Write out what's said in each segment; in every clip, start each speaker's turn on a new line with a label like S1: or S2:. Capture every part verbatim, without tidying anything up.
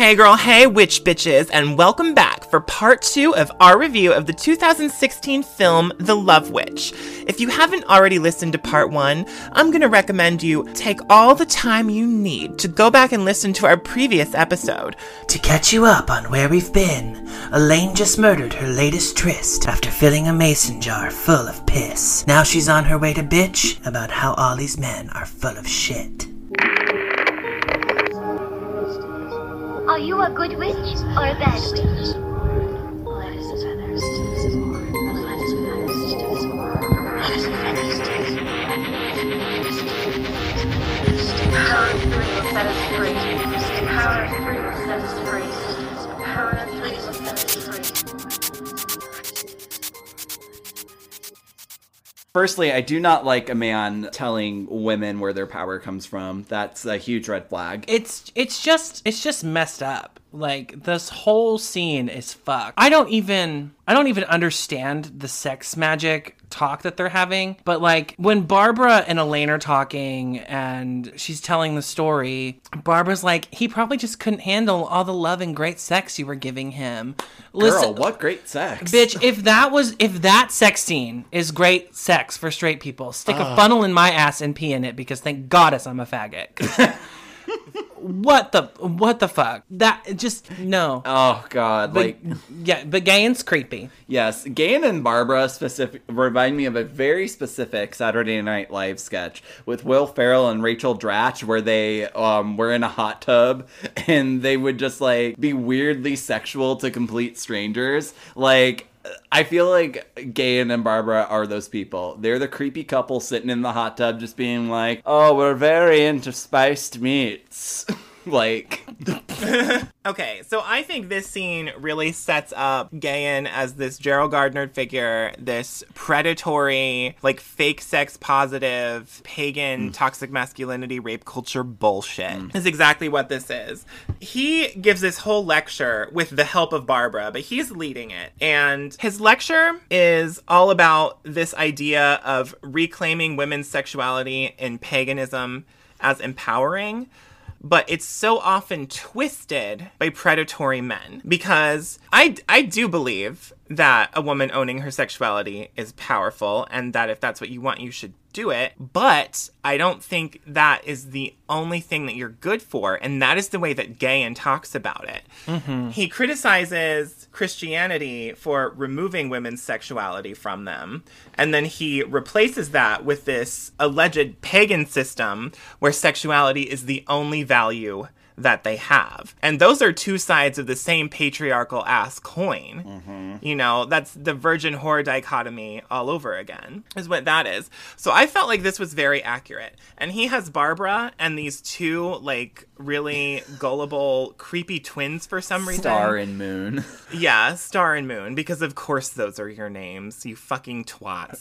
S1: Hey girl, hey witch bitches, and welcome back for part two of our review of the two thousand sixteen film, The Love Witch. If you haven't already listened to part one, I'm gonna recommend you take all the time you need to go back and listen to our previous episode.
S2: To catch you up on where we've been, Elaine just murdered her latest tryst after filling a mason jar full of piss. Now she's on her way to bitch about how all these men are full of shit.
S3: Are you a good witch or a bad witch? Power of three will set us free. Power of three will set us free. Power of three will set us free.
S4: Firstly, I do not like a man telling women where their power comes from. That's a huge red flag.
S5: It's it's just it's just messed up. Like, this whole scene is fucked. I don't even I don't even understand the sex magic talk that they're having. But like, when Barbara and Elaine are talking and she's telling the story, Barbara's like, he probably just couldn't handle all the love and great sex you were giving him. Listen,
S4: Girl, what great sex.
S5: Bitch, if that was if that sex scene is great sex for straight people, stick uh. a funnel in my ass and pee in it, because thank goddess I'm a faggot. What the what the fuck? That just no.
S4: Oh god,
S5: but,
S4: like
S5: yeah, but Gayen's creepy.
S4: Yes, Gayen and Barbara specific remind me of a very specific Saturday Night Live sketch with Will Ferrell and Rachel Dratch, where they um were in a hot tub and they would just like be weirdly sexual to complete strangers. Like, I feel like Gayen and Barbara are those people. They're the creepy couple sitting in the hot tub just being like, oh, we're very into spiced meats. Like...
S1: Okay, so I think this scene really sets up Gayen as this Gerald Gardner figure, this predatory, like, fake sex positive, pagan, mm. toxic masculinity, rape culture bullshit. Mm. Is exactly what this is. He gives this whole lecture with the help of Barbara, but he's leading it. And his lecture is all about this idea of reclaiming women's sexuality in paganism as empowering. But it's so often twisted by predatory men, because I, I do believe that a woman owning her sexuality is powerful, and that if that's what you want, you should do it. But I don't think that is the only thing that you're good for, and that is the way that Gayen talks about it. Mm-hmm. He criticizes Christianity for removing women's sexuality from them, and then he replaces that with this alleged pagan system where sexuality is the only value that they have. And those are two sides of the same patriarchal ass coin. Mm-hmm. You know, that's the virgin whore dichotomy all over again, is what that is. So I felt like this was very accurate. And he has Barbara and these two, like, really gullible, creepy twins for some reason.
S4: Star and Moon.
S1: Yeah, Star and Moon, because of course those are your names, you fucking twats.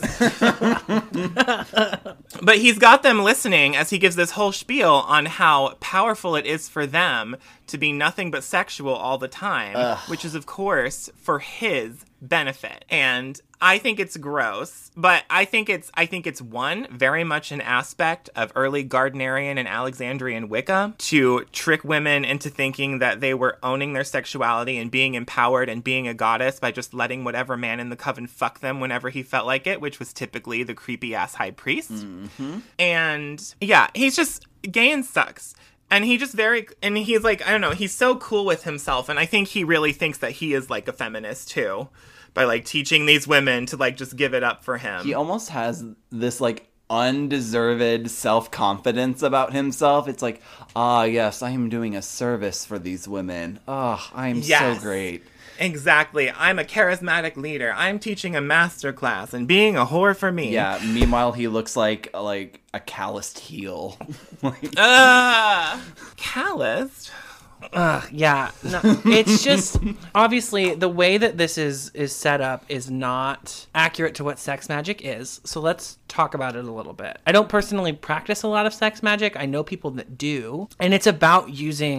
S1: But he's got them listening as he gives this whole spiel on how powerful it is for them to be nothing but sexual all the time, Ugh. which is, of course, for his benefit. And I think it's gross, but I think it's I think it's one, very much an aspect of early Gardnerian and Alexandrian Wicca to trick women into thinking that they were owning their sexuality and being empowered and being a goddess by just letting whatever man in the coven fuck them whenever he felt like it, which was typically the creepy ass high priest. Mm-hmm. And yeah, he's just, Gayen sucks. And he just very, and he's like, I don't know, he's so cool with himself. And I think he really thinks that he is like a feminist too, by like teaching these women to like just give it up for him.
S4: He almost has this like undeserved self-confidence about himself. It's like, ah, yes, I am doing a service for these women. Oh, I am yes. so great.
S1: Exactly. I'm a charismatic leader. I'm teaching a master class and being a whore for me.
S4: Yeah, meanwhile, he looks like like a calloused heel. like,
S1: uh, calloused?
S5: Ugh, yeah. No, it's just, obviously, the way that this is, is set up is not accurate to what sex magic is. So let's talk about it a little bit. I don't personally practice a lot of sex magic. I know people that do. And it's about using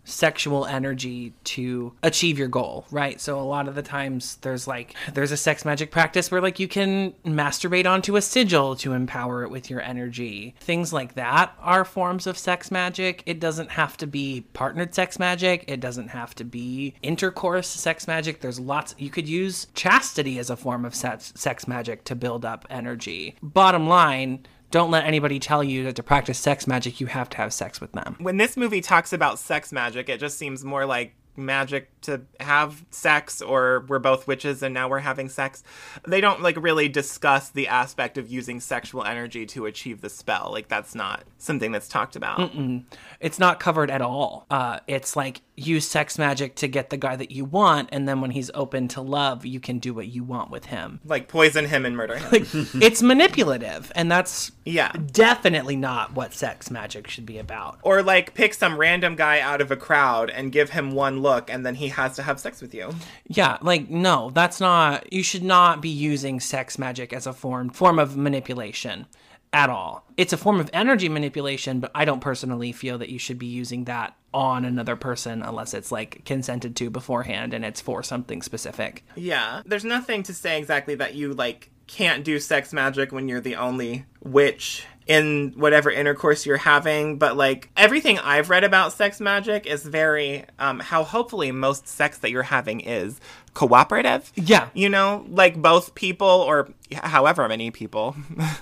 S5: sexual energy to achieve your goal, right? So a lot of the times there's like there's a sex magic practice where like you can masturbate onto a sigil to empower it with your energy. Things like that are forms of sex magic. It doesn't have to be partnered sex magic. It doesn't have to be intercourse sex magic. There's lots. You could use chastity as a form of sex, sex magic to build up energy. Bottom line, don't let anybody tell you that to practice sex magic, you have to have sex with them.
S1: When this movie talks about sex magic, it just seems more like magic to have sex, or we're both witches and now we're having sex. They don't like really discuss the aspect of using sexual energy to achieve the spell. Like that's not something that's talked about.
S5: Mm-mm. It's not covered at all. Uh, it's like use sex magic to get the guy that you want, and then when he's open to love, you can do what you want with him.
S1: Like poison him and murder him.
S5: Like, it's manipulative, and that's
S1: yeah,
S5: definitely not what sex magic should be about.
S1: Or like pick some random guy out of a crowd and give him one look, and then he has to have sex with you.
S5: Yeah, like no, that's not. You should not be using sex magic as a form form of manipulation at all. It's a form of energy manipulation, but I don't personally feel that you should be using that on another person unless it's like consented to beforehand and it's for something specific.
S1: Yeah, there's nothing to say exactly that you like can't do sex magic when you're the only witch in whatever intercourse you're having, but like everything I've read about sex magic is very um how hopefully most sex that you're having is cooperative.
S5: Yeah.
S1: You know, like both people or however many people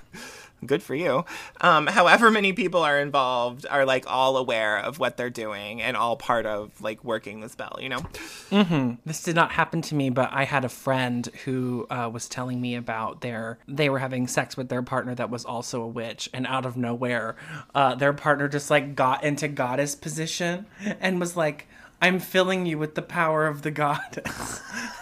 S1: good for you. Um, however many people are involved are like all aware of what they're doing and all part of like working the spell, you know?
S5: Mm-hmm. This did not happen to me, but I had a friend who uh, was telling me about their, they were having sex with their partner that was also a witch, and out of nowhere, uh, their partner just like got into goddess position and was like, I'm filling you with the power of the goddess.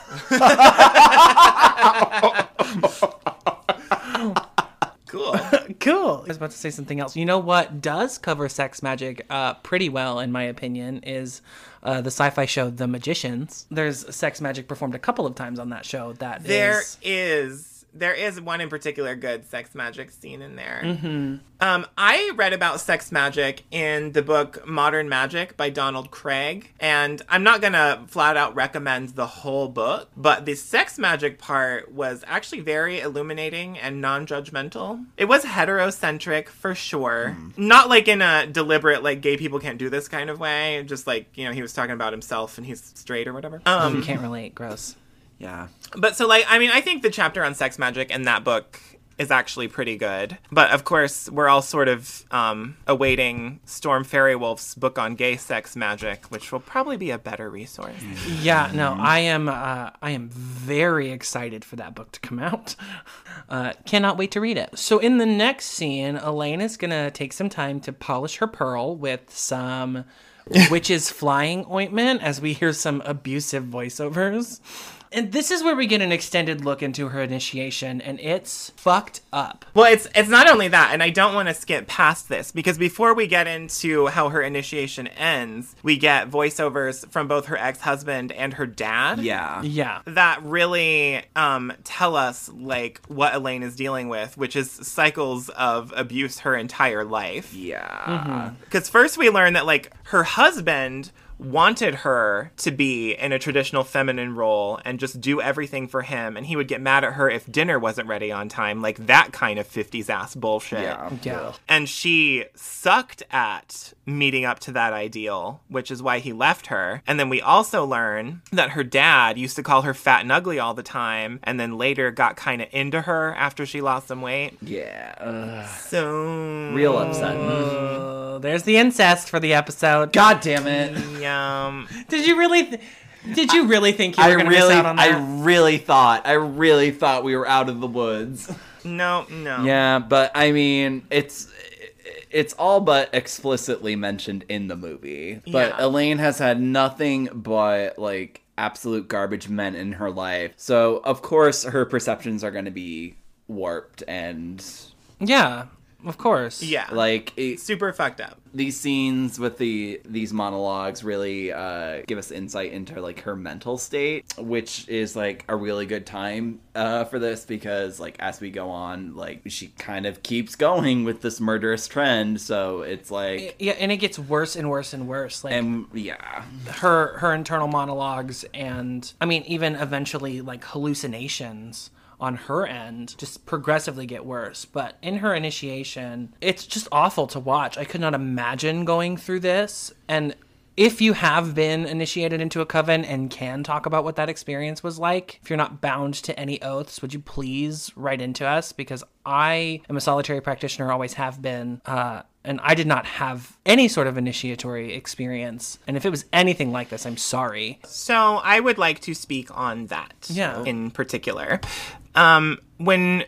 S1: Cool.
S5: Cool. I was about to say something else. You know what does cover sex magic uh, pretty well, in my opinion, is uh, the sci-fi show The Magicians. There's sex magic performed a couple of times on that show. That
S1: There
S5: is...
S1: is. There is one in particular good sex magic scene in there.
S5: Mm-hmm.
S1: Um, I read about sex magic in the book Modern Magic by Donald Craig, and I'm not going to flat out recommend the whole book, but the sex magic part was actually very illuminating and non-judgmental. It was heterocentric for sure. Mm. Not like in a deliberate, like, gay people can't do this kind of way. Just like, you know, he was talking about himself and he's straight or whatever. Um,
S5: you can't relate. Gross.
S4: Yeah.
S1: But so, like, I mean, I think the chapter on sex magic in that book is actually pretty good. But, of course, we're all sort of um, awaiting Storm Fairy-Wolf's book on gay sex magic, which will probably be a better resource.
S5: Yeah, no, I am uh, I am very excited for that book to come out. Uh, cannot wait to read it. So in the next scene, Elaine is going to take some time to polish her pearl with some witch's flying ointment as we hear some abusive voiceovers. And this is where we get an extended look into her initiation, and it's fucked up.
S1: Well, it's it's not only that, and I don't want to skip past this, because before we get into how her initiation ends, we get voiceovers from both her ex-husband and her dad.
S4: Yeah.
S5: Yeah.
S1: That really um, tell us, like, what Elaine is dealing with, which is cycles of abuse her entire life.
S4: Yeah.
S1: Because mm-hmm. first we learn that, like, her husband wanted her to be in a traditional feminine role and just do everything for him, and he would get mad at her if dinner wasn't ready on time, like that kind of fifties ass bullshit.
S4: Yeah.
S5: Yeah.
S1: And she sucked at meeting up to that ideal, which is why he left her. And then we also learn that her dad used to call her fat and ugly all the time, and then later got kind of into her after she lost some weight.
S4: Yeah. Ugh.
S1: So
S4: Real upsetting.
S5: Uh, there's the incest for the episode.
S4: God damn it.
S1: Um,
S5: Did you really... Th- Did you really think you were going to
S4: really,
S5: miss out on that?
S4: I really thought, I really thought we were out of the woods.
S1: no, no.
S4: Yeah, but I mean, it's it's all but explicitly mentioned in the movie. But
S1: Yeah.
S4: Elaine has had nothing but like absolute garbage men in her life. So of course her perceptions are going to be warped and
S5: Yeah. Of course.
S1: Yeah.
S4: Like, it,
S1: Super fucked up.
S4: these scenes with the these monologues really uh, give us insight into like her mental state, which is like a really good time uh, for this because like as we go on, like she kind of keeps going with this murderous trend. So it's like
S5: Yeah, and it gets worse and worse and worse. Like
S4: and yeah,
S5: her her internal monologues, and I mean even eventually like hallucinations on her end just progressively get worse. But in her initiation, it's just awful to watch. I could not imagine going through this. And if you have been initiated into a coven and can talk about what that experience was like, if you're not bound to any oaths, would you please write into us? Because I am a solitary practitioner, always have been, uh, and I did not have any sort of initiatory experience. And if it was anything like this, I'm sorry.
S1: So I would like to speak on that
S5: Yeah.
S1: in particular. Um, when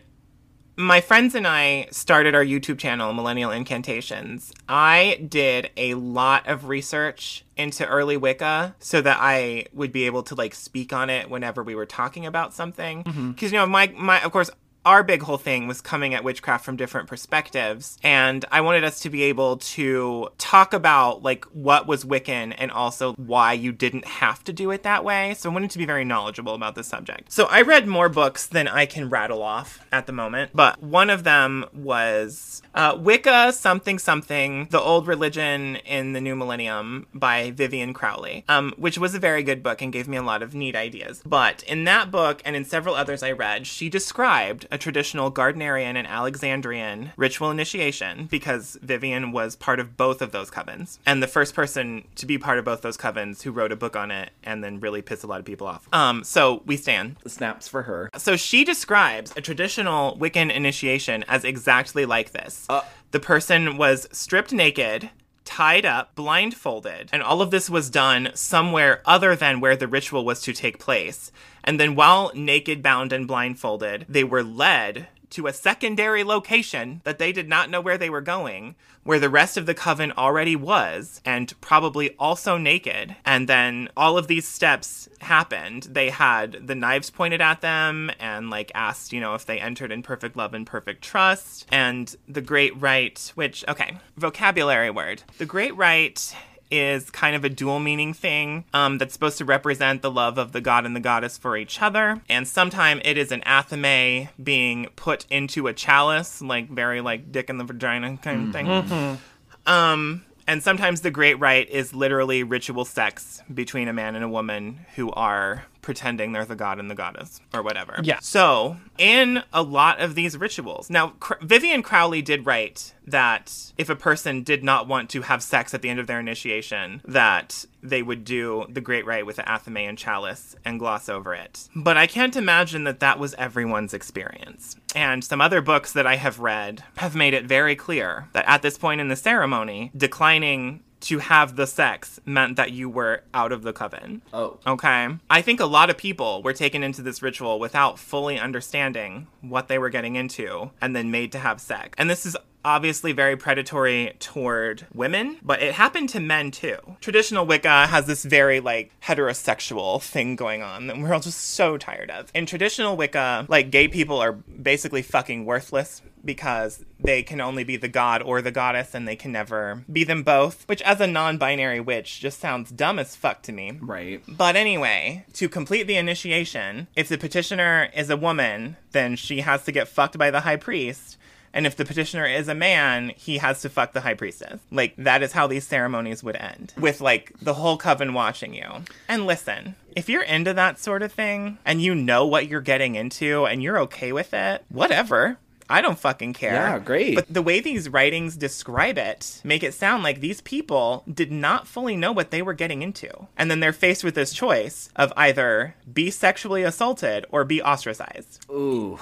S1: my friends and I started our YouTube channel, Millennial Incantations, I did a lot of research into early Wicca so that I would be able to like speak on it whenever we were talking about something. Because, you know, my, my, of course, our big whole thing was coming at witchcraft from different perspectives. And I wanted us to be able to talk about like what was Wiccan and also why you didn't have to do it that way. So I wanted to be very knowledgeable about this subject. So I read more books than I can rattle off at the moment. But one of them was uh, Wicca something something, The Old Religion in the New Millennium by Vivian Crowley, um, which was a very good book and gave me a lot of neat ideas. But in that book and in several others I read, she described a traditional Gardnerian and Alexandrian ritual initiation because Vivian was part of both of those covens and the first person to be part of both those covens who wrote a book on it and then really pissed a lot of people off. Um, so we stand.
S4: snaps for her.
S1: So she describes a traditional Wiccan initiation as exactly like this.
S4: Uh.
S1: The person was stripped naked, tied up, blindfolded, and all of this was done somewhere other than where the ritual was to take place. And then while naked, bound, and blindfolded, they were led to a secondary location that they did not know where they were going, where the rest of the coven already was, and probably also naked. And then all of these steps happened. They had the knives pointed at them and like asked, you know, if they entered in perfect love and perfect trust. And the Great Rite, which, okay, vocabulary word. The Great Rite is kind of a dual meaning thing um, that's supposed to represent the love of the god and the goddess for each other. And sometimes it is an athame being put into a chalice, like very like dick in the vagina kind of thing. Mm-hmm. Um, and sometimes the Great Rite is literally ritual sex between a man and a woman who are pretending they're the god and the goddess or whatever.
S5: Yeah.
S1: So in a lot of these rituals, now Cr- Vivian Crowley did write that if a person did not want to have sex at the end of their initiation, that they would do the Great Rite with the athame and chalice and gloss over it. But I can't imagine that that was everyone's experience. And some other books that I have read have made it very clear that at this point in the ceremony, declining to have the sex meant that you were out of the coven.
S4: Oh.
S1: Okay. I think a lot of people were taken into this ritual without fully understanding what they were getting into and then made to have sex. And this is obviously very predatory toward women, but it happened to men too. Traditional Wicca has this very like heterosexual thing going on that we're all just so tired of. In traditional Wicca, like gay people are basically fucking worthless because they can only be the god or the goddess and they can never be them both, which as a non-binary witch just sounds dumb as fuck to me.
S4: Right.
S1: But anyway, to complete the initiation, if the petitioner is a woman, then she has to get fucked by the high priest. And if the petitioner is a man, he has to fuck the high priestess. Like, that is how these ceremonies would end. With, like, the whole coven watching you. And listen, if you're into that sort of thing, and you know what you're getting into, and you're okay with it, whatever. I don't fucking care.
S4: Yeah, great.
S1: But the way these writings describe it make it sound like these people did not fully know what they were getting into. And then they're faced with this choice of either be sexually assaulted or be ostracized.
S4: Ooh.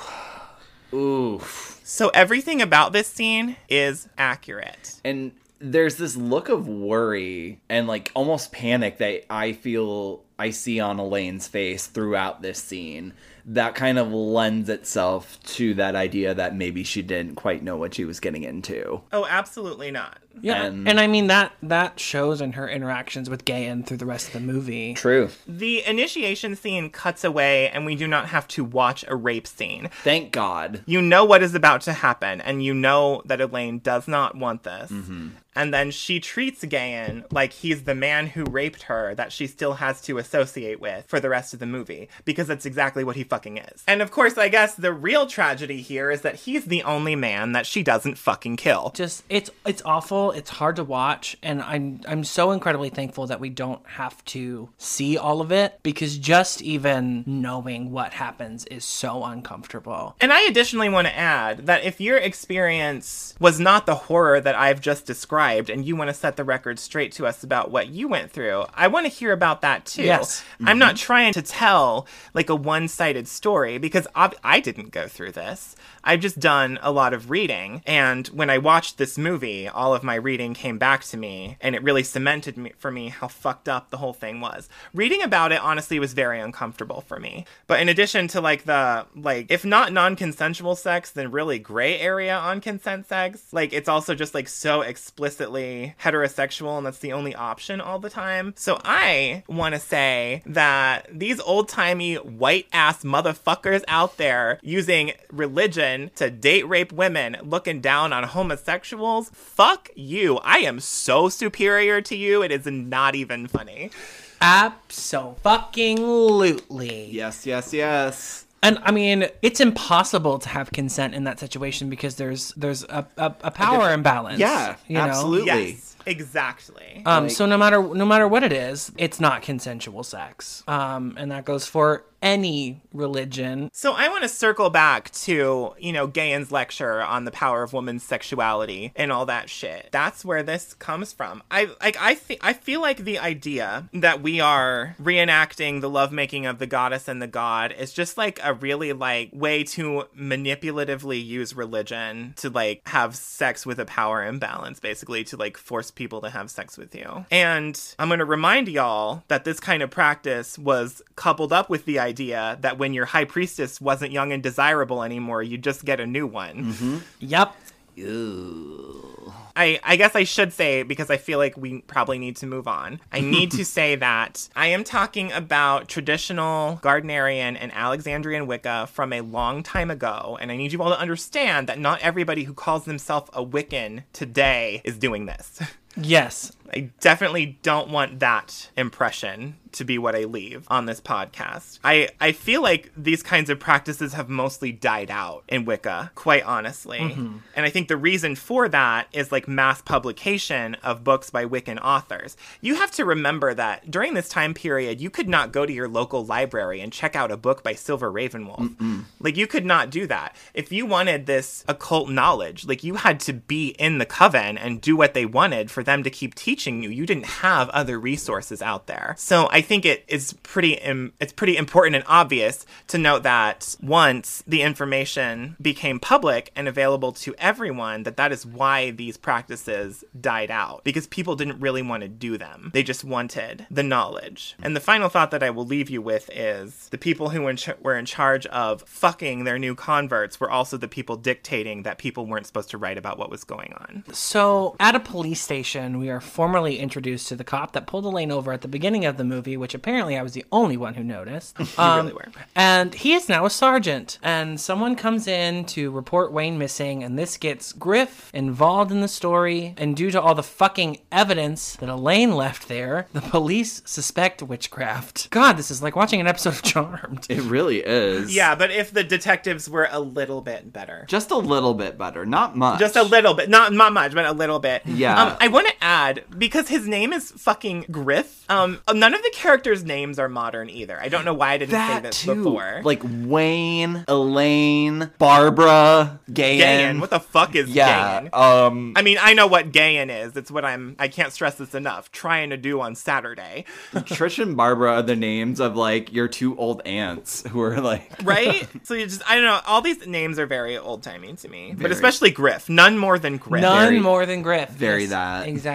S4: Ooh.
S1: So everything about this scene is accurate.
S4: And there's this look of worry and like almost panic that I feel I see on Elaine's face throughout this scene, that kind of lends itself to that idea that maybe she didn't quite know what she was getting into.
S1: Oh, absolutely not.
S5: Yeah,
S4: And-
S5: and, I mean that that shows in her interactions with Gayen through the rest of the movie.
S4: True.
S1: The initiation scene cuts away, and we do not have to watch a rape scene.
S4: Thank God.
S1: You know what is about to happen, and you know that Elaine does not want this.
S4: Mm-hmm.
S1: And then she treats Gayen like he's the man who raped her that she still has to associate with for the rest of the movie, because that's exactly what he fucking is. And of course, I guess the real tragedy here is that he's the only man that she doesn't fucking kill.
S5: Just it's it's awful. It's hard to watch, and I'm I'm so incredibly thankful that we don't have to see all of it, because just even knowing what happens is so uncomfortable.
S1: And I additionally want to add that if your experience was not the horror that I've just described, and you want to set the record straight to us about what you went through, I want to hear about that too.
S5: Yes.
S1: I'm not trying to tell like a one-sided story, because ob- I didn't go through this. I've just done a lot of reading, and when I watched this movie, all of my reading came back to me, and it really cemented me, for me how fucked up the whole thing was. Reading about it, honestly, was very uncomfortable for me. But in addition to like the, like, if not non-consensual sex, then really gray area on consent sex, like, it's also just like so explicitly heterosexual, and that's the only option all the time. So I want to say that these old-timey white-ass motherfuckers out there using religion to date rape women, looking down on homosexuals, fuck you. I am so superior to you, it is not even funny.
S5: Abso-fucking-lutely.
S4: Yes, yes, yes.
S5: And I mean, it's impossible to have consent in that situation because there's there's a, a, a power imbalance.
S4: Yeah,
S5: you know?
S4: absolutely.
S1: Yes, exactly.
S5: Um,
S4: Like-
S5: so no matter no matter what it is, it's not consensual sex. Um, and that goes for any religion.
S1: So I want to circle back to, you know, Gayen's lecture on the power of women's sexuality and all that shit. That's where this comes from. I like I think I feel like the idea that we are reenacting the lovemaking of the goddess and the god is just like a really like way to manipulatively use religion to like have sex with a power imbalance, basically to like force people to have sex with you. And I'm going to remind y'all that this kind of practice was coupled up with the idea idea that when your high priestess wasn't young and desirable anymore, you just get a new one.
S4: Mm-hmm.
S5: Yep.
S4: Ew.
S1: I, I guess I should say, because I feel like we probably need to move on, I need to say that I am talking about traditional Gardnerian and Alexandrian Wicca from a long time ago, and I need you all to understand that not everybody who calls themselves a Wiccan today is doing this.
S5: Yes.
S1: I definitely don't want that impression to be what I leave on this podcast. I, I feel like these kinds of practices have mostly died out in Wicca, quite honestly. Mm-hmm. And I think the reason for that is like mass publication of books by Wiccan authors. You have to remember that during this time period, you could not go to your local library and check out a book by Silver Ravenwolf. Mm-mm. Like, you could not do that. If you wanted this occult knowledge, like, you had to be in the coven and do what they wanted for them to keep teaching you. You didn't have other resources out there. So I think it is pretty im- it's pretty important and obvious to note that once the information became public and available to everyone, that that is why these practices died out, because people didn't really want to do them. They just wanted the knowledge. And the final thought that I will leave you with is the people who in ch- were in charge of fucking their new converts were also the people dictating that people weren't supposed to write about what was going on.
S5: So at a police station, we are formally introduced to the cop that pulled Elaine over at the beginning of the movie, which apparently I was the only one who noticed.
S1: You
S5: Um,
S1: really were.
S5: And he is now a sergeant. And someone comes in to report Wayne missing, and this gets Griff involved in the story. And due to all the fucking evidence that Elaine left there, the police suspect witchcraft. God, this is like watching an episode of Charmed.
S4: It really is.
S1: Yeah, but if the detectives were a little bit better.
S4: Just a little bit better, not much.
S1: Just a little bit. Not not much, but a little bit.
S4: Yeah.
S1: Um, I want to add, because his name is fucking Griff, um, none of the characters' names are modern either. I don't know why I didn't say
S4: That
S1: this
S4: too.
S1: before.
S4: Like Wayne, Elaine, Barbara, Gayen.
S1: Gayen. What the fuck is
S4: Yeah.
S1: Gayen?
S4: Um.
S1: I mean, I know what Gayen is. It's what I'm, I can't stress this enough, trying to do on Saturday.
S4: Trish and Barbara are the names of like your two old aunts who are like.
S1: Right? So you just, I don't know, all these names are very old-timey to me. But
S4: Very.
S1: especially Griff. None more than Griff.
S5: None
S4: Very-
S5: more than Griff.
S4: very
S5: Yes,
S4: that.
S5: Exactly.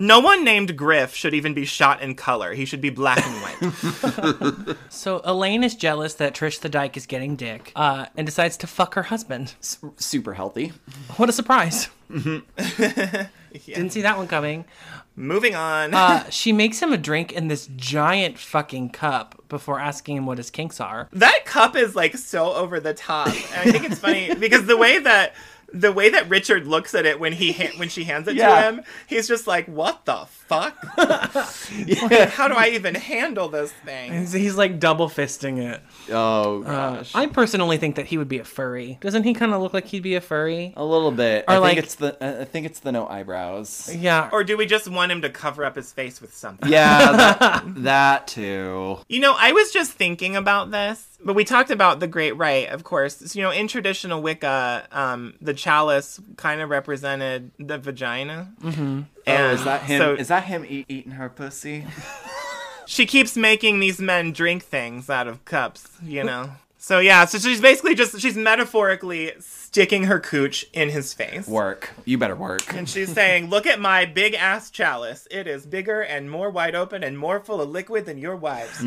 S1: No one named Griff should even be shot in color. He should be black and white.
S5: So Elaine is jealous that Trish the Dyke is getting dick, uh, and decides to fuck her husband.
S4: S- super healthy.
S5: What a surprise.
S1: Yeah.
S5: Didn't see that one coming.
S1: Moving on.
S5: Uh, she makes him a drink in this giant fucking cup before asking him what his kinks are.
S1: That cup is like so over the top. And I think it's funny because the way that the way that Richard looks at it when he ha- when she hands it
S4: Yeah.
S1: to him, he's just like, "What the fuck? Like, how do I even handle this thing?"
S5: He's, he's like double fisting it.
S4: Oh
S5: Uh,
S4: gosh.
S5: I personally think that he would be a furry. Doesn't he kind of look like he'd be a furry?
S4: a little bit.
S5: Or
S4: I
S5: like-
S4: think it's the I think it's the no eyebrows.
S5: Yeah.
S1: Or do we just want him to cover up his face with something?
S4: Yeah, that, that too.
S1: You know, I was just thinking about this, but we talked about the Great Rite, of course. So, you know, in traditional Wicca, um, the chalice kind of represented the vagina. Mm-hmm.
S4: Oh, is that him?
S1: So
S4: is that him eat, eating her pussy?
S1: she keeps making these men drink things out of cups, you know? So, yeah, so she's basically just, she's metaphorically sticking her cooch in his face.
S4: Work. You better work.
S1: And she's saying, look at my big ass chalice. It is bigger and more wide open and more full of liquid than your wife's.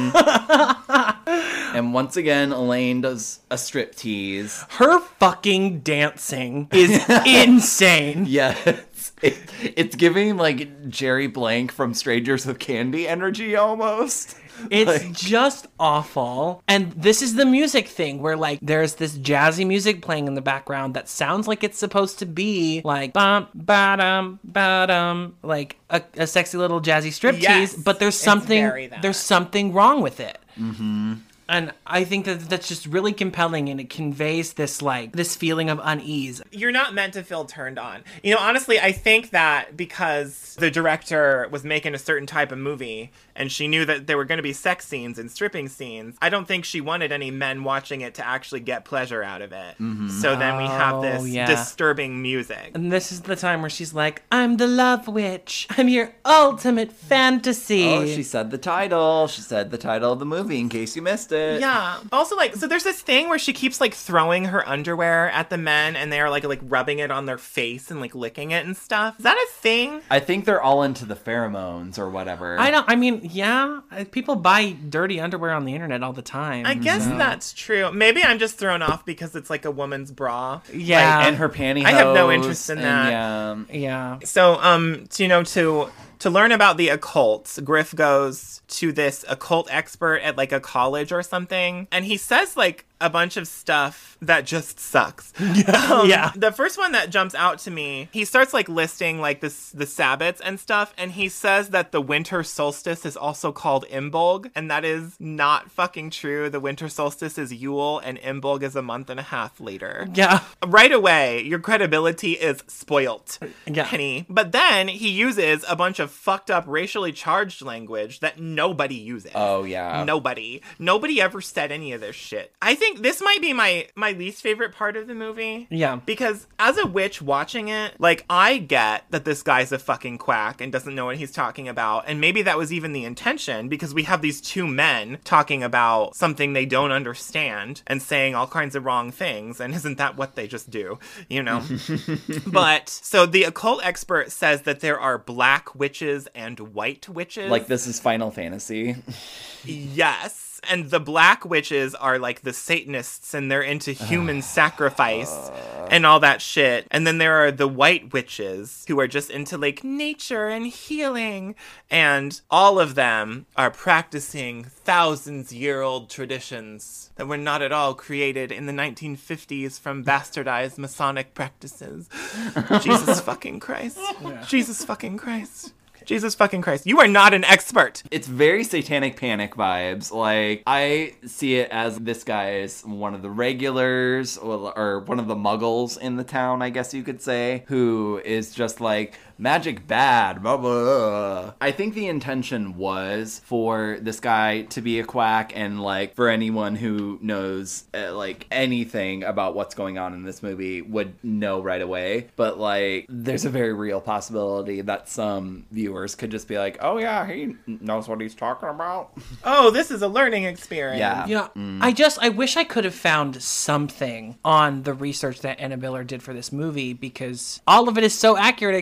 S4: And once again, Elaine does a strip tease.
S5: Her fucking dancing is insane.
S4: Yes. It, it's giving like Jerry Blank from Strangers with Candy energy almost.
S5: It's
S4: Like-
S5: just awful. And this is the music thing where like there's this jazzy music playing in the background that sounds like it's supposed to be like bum ba-dum ba-dum, like a, a sexy little jazzy striptease,
S1: Yes,
S5: but there's
S1: it's
S5: something
S1: very that.
S5: there's something wrong with it. Mm-hmm. And I think that that's just really compelling, and it conveys this like this feeling of unease.
S1: You're not meant to feel turned on. You know, honestly, I think that because the director was making a certain type of movie and she knew that there were going to be sex scenes and stripping scenes, I don't think she wanted any men watching it to actually get pleasure out of it. So then we have this
S5: Oh, yeah.
S1: disturbing music.
S5: And this is the time where she's like, I'm the love witch. I'm your ultimate fantasy.
S4: Oh, she said the title. She said the title of the movie in case you missed it.
S1: Yeah. Also, like, so there's this thing where she keeps like throwing her underwear at the men, and they're like like rubbing it on their face and like licking it and stuff. Is that a thing?
S4: I think they're all into the pheromones or whatever.
S5: I don't, I mean, yeah, uh, people buy dirty underwear on the internet all the time.
S1: I guess that's true. Maybe I'm just thrown off because it's like a woman's bra.
S5: Yeah.
S4: And her pantyhose.
S1: I have no interest in
S4: and,
S1: that.
S4: Yeah.
S5: Yeah.
S1: So, um, to, you know, to to learn about the occult, Griff goes to this occult expert at like a college or something, and he says like a bunch of stuff that just sucks. Um,
S5: Yeah.
S1: The first one that jumps out to me, he starts like listing like this the Sabbats and stuff, and he says that the winter solstice is also called Imbolg, and that is not fucking true. The winter solstice is Yule, and Imbolg is a month and a half later.
S5: Yeah.
S1: Right away, your credibility is spoilt,
S5: Yeah.
S1: Penny. But then he uses a bunch of fucked up racially charged language that nobody uses.
S4: Oh, yeah.
S1: Nobody. Nobody ever said any of this shit. I think this might be my, my least favorite part of the movie.
S5: Yeah.
S1: Because as a witch watching it, like, I get that this guy's a fucking quack and doesn't know what he's talking about. And maybe that was even the intention, because we have these two men talking about something they don't understand and saying all kinds of wrong things. And isn't that what they just do? You know? But, so the occult expert says that there are black witches and white witches.
S4: Like this is Final Fantasy.
S1: Yes. And the black witches are like the Satanists, and they're into human sacrifice and all that shit. And then there are the white witches who are just into like nature and healing. And all of them are practicing thousands year old traditions that were not at all created in the nineteen fifties from bastardized Masonic practices. Jesus fucking Christ. Jesus fucking Christ. Jesus fucking Christ. You are not an expert.
S4: It's very Satanic Panic vibes. Like, I see it as this guy is one of the regulars, or, or one of the muggles in the town, I guess you could say, who is just like, magic bad, blah, blah, blah. I think the intention was for this guy to be a quack, and like, for anyone who knows uh, like anything about what's going on in this movie would know right away. But like, there's a very real possibility that some viewers could just be like, oh yeah, he knows what he's talking about.
S1: Oh, this is a learning experience.
S4: Yeah.
S5: You know, I just, I wish I could have found something on the research that Anna Miller did for this movie, because all of it is so accurate except for this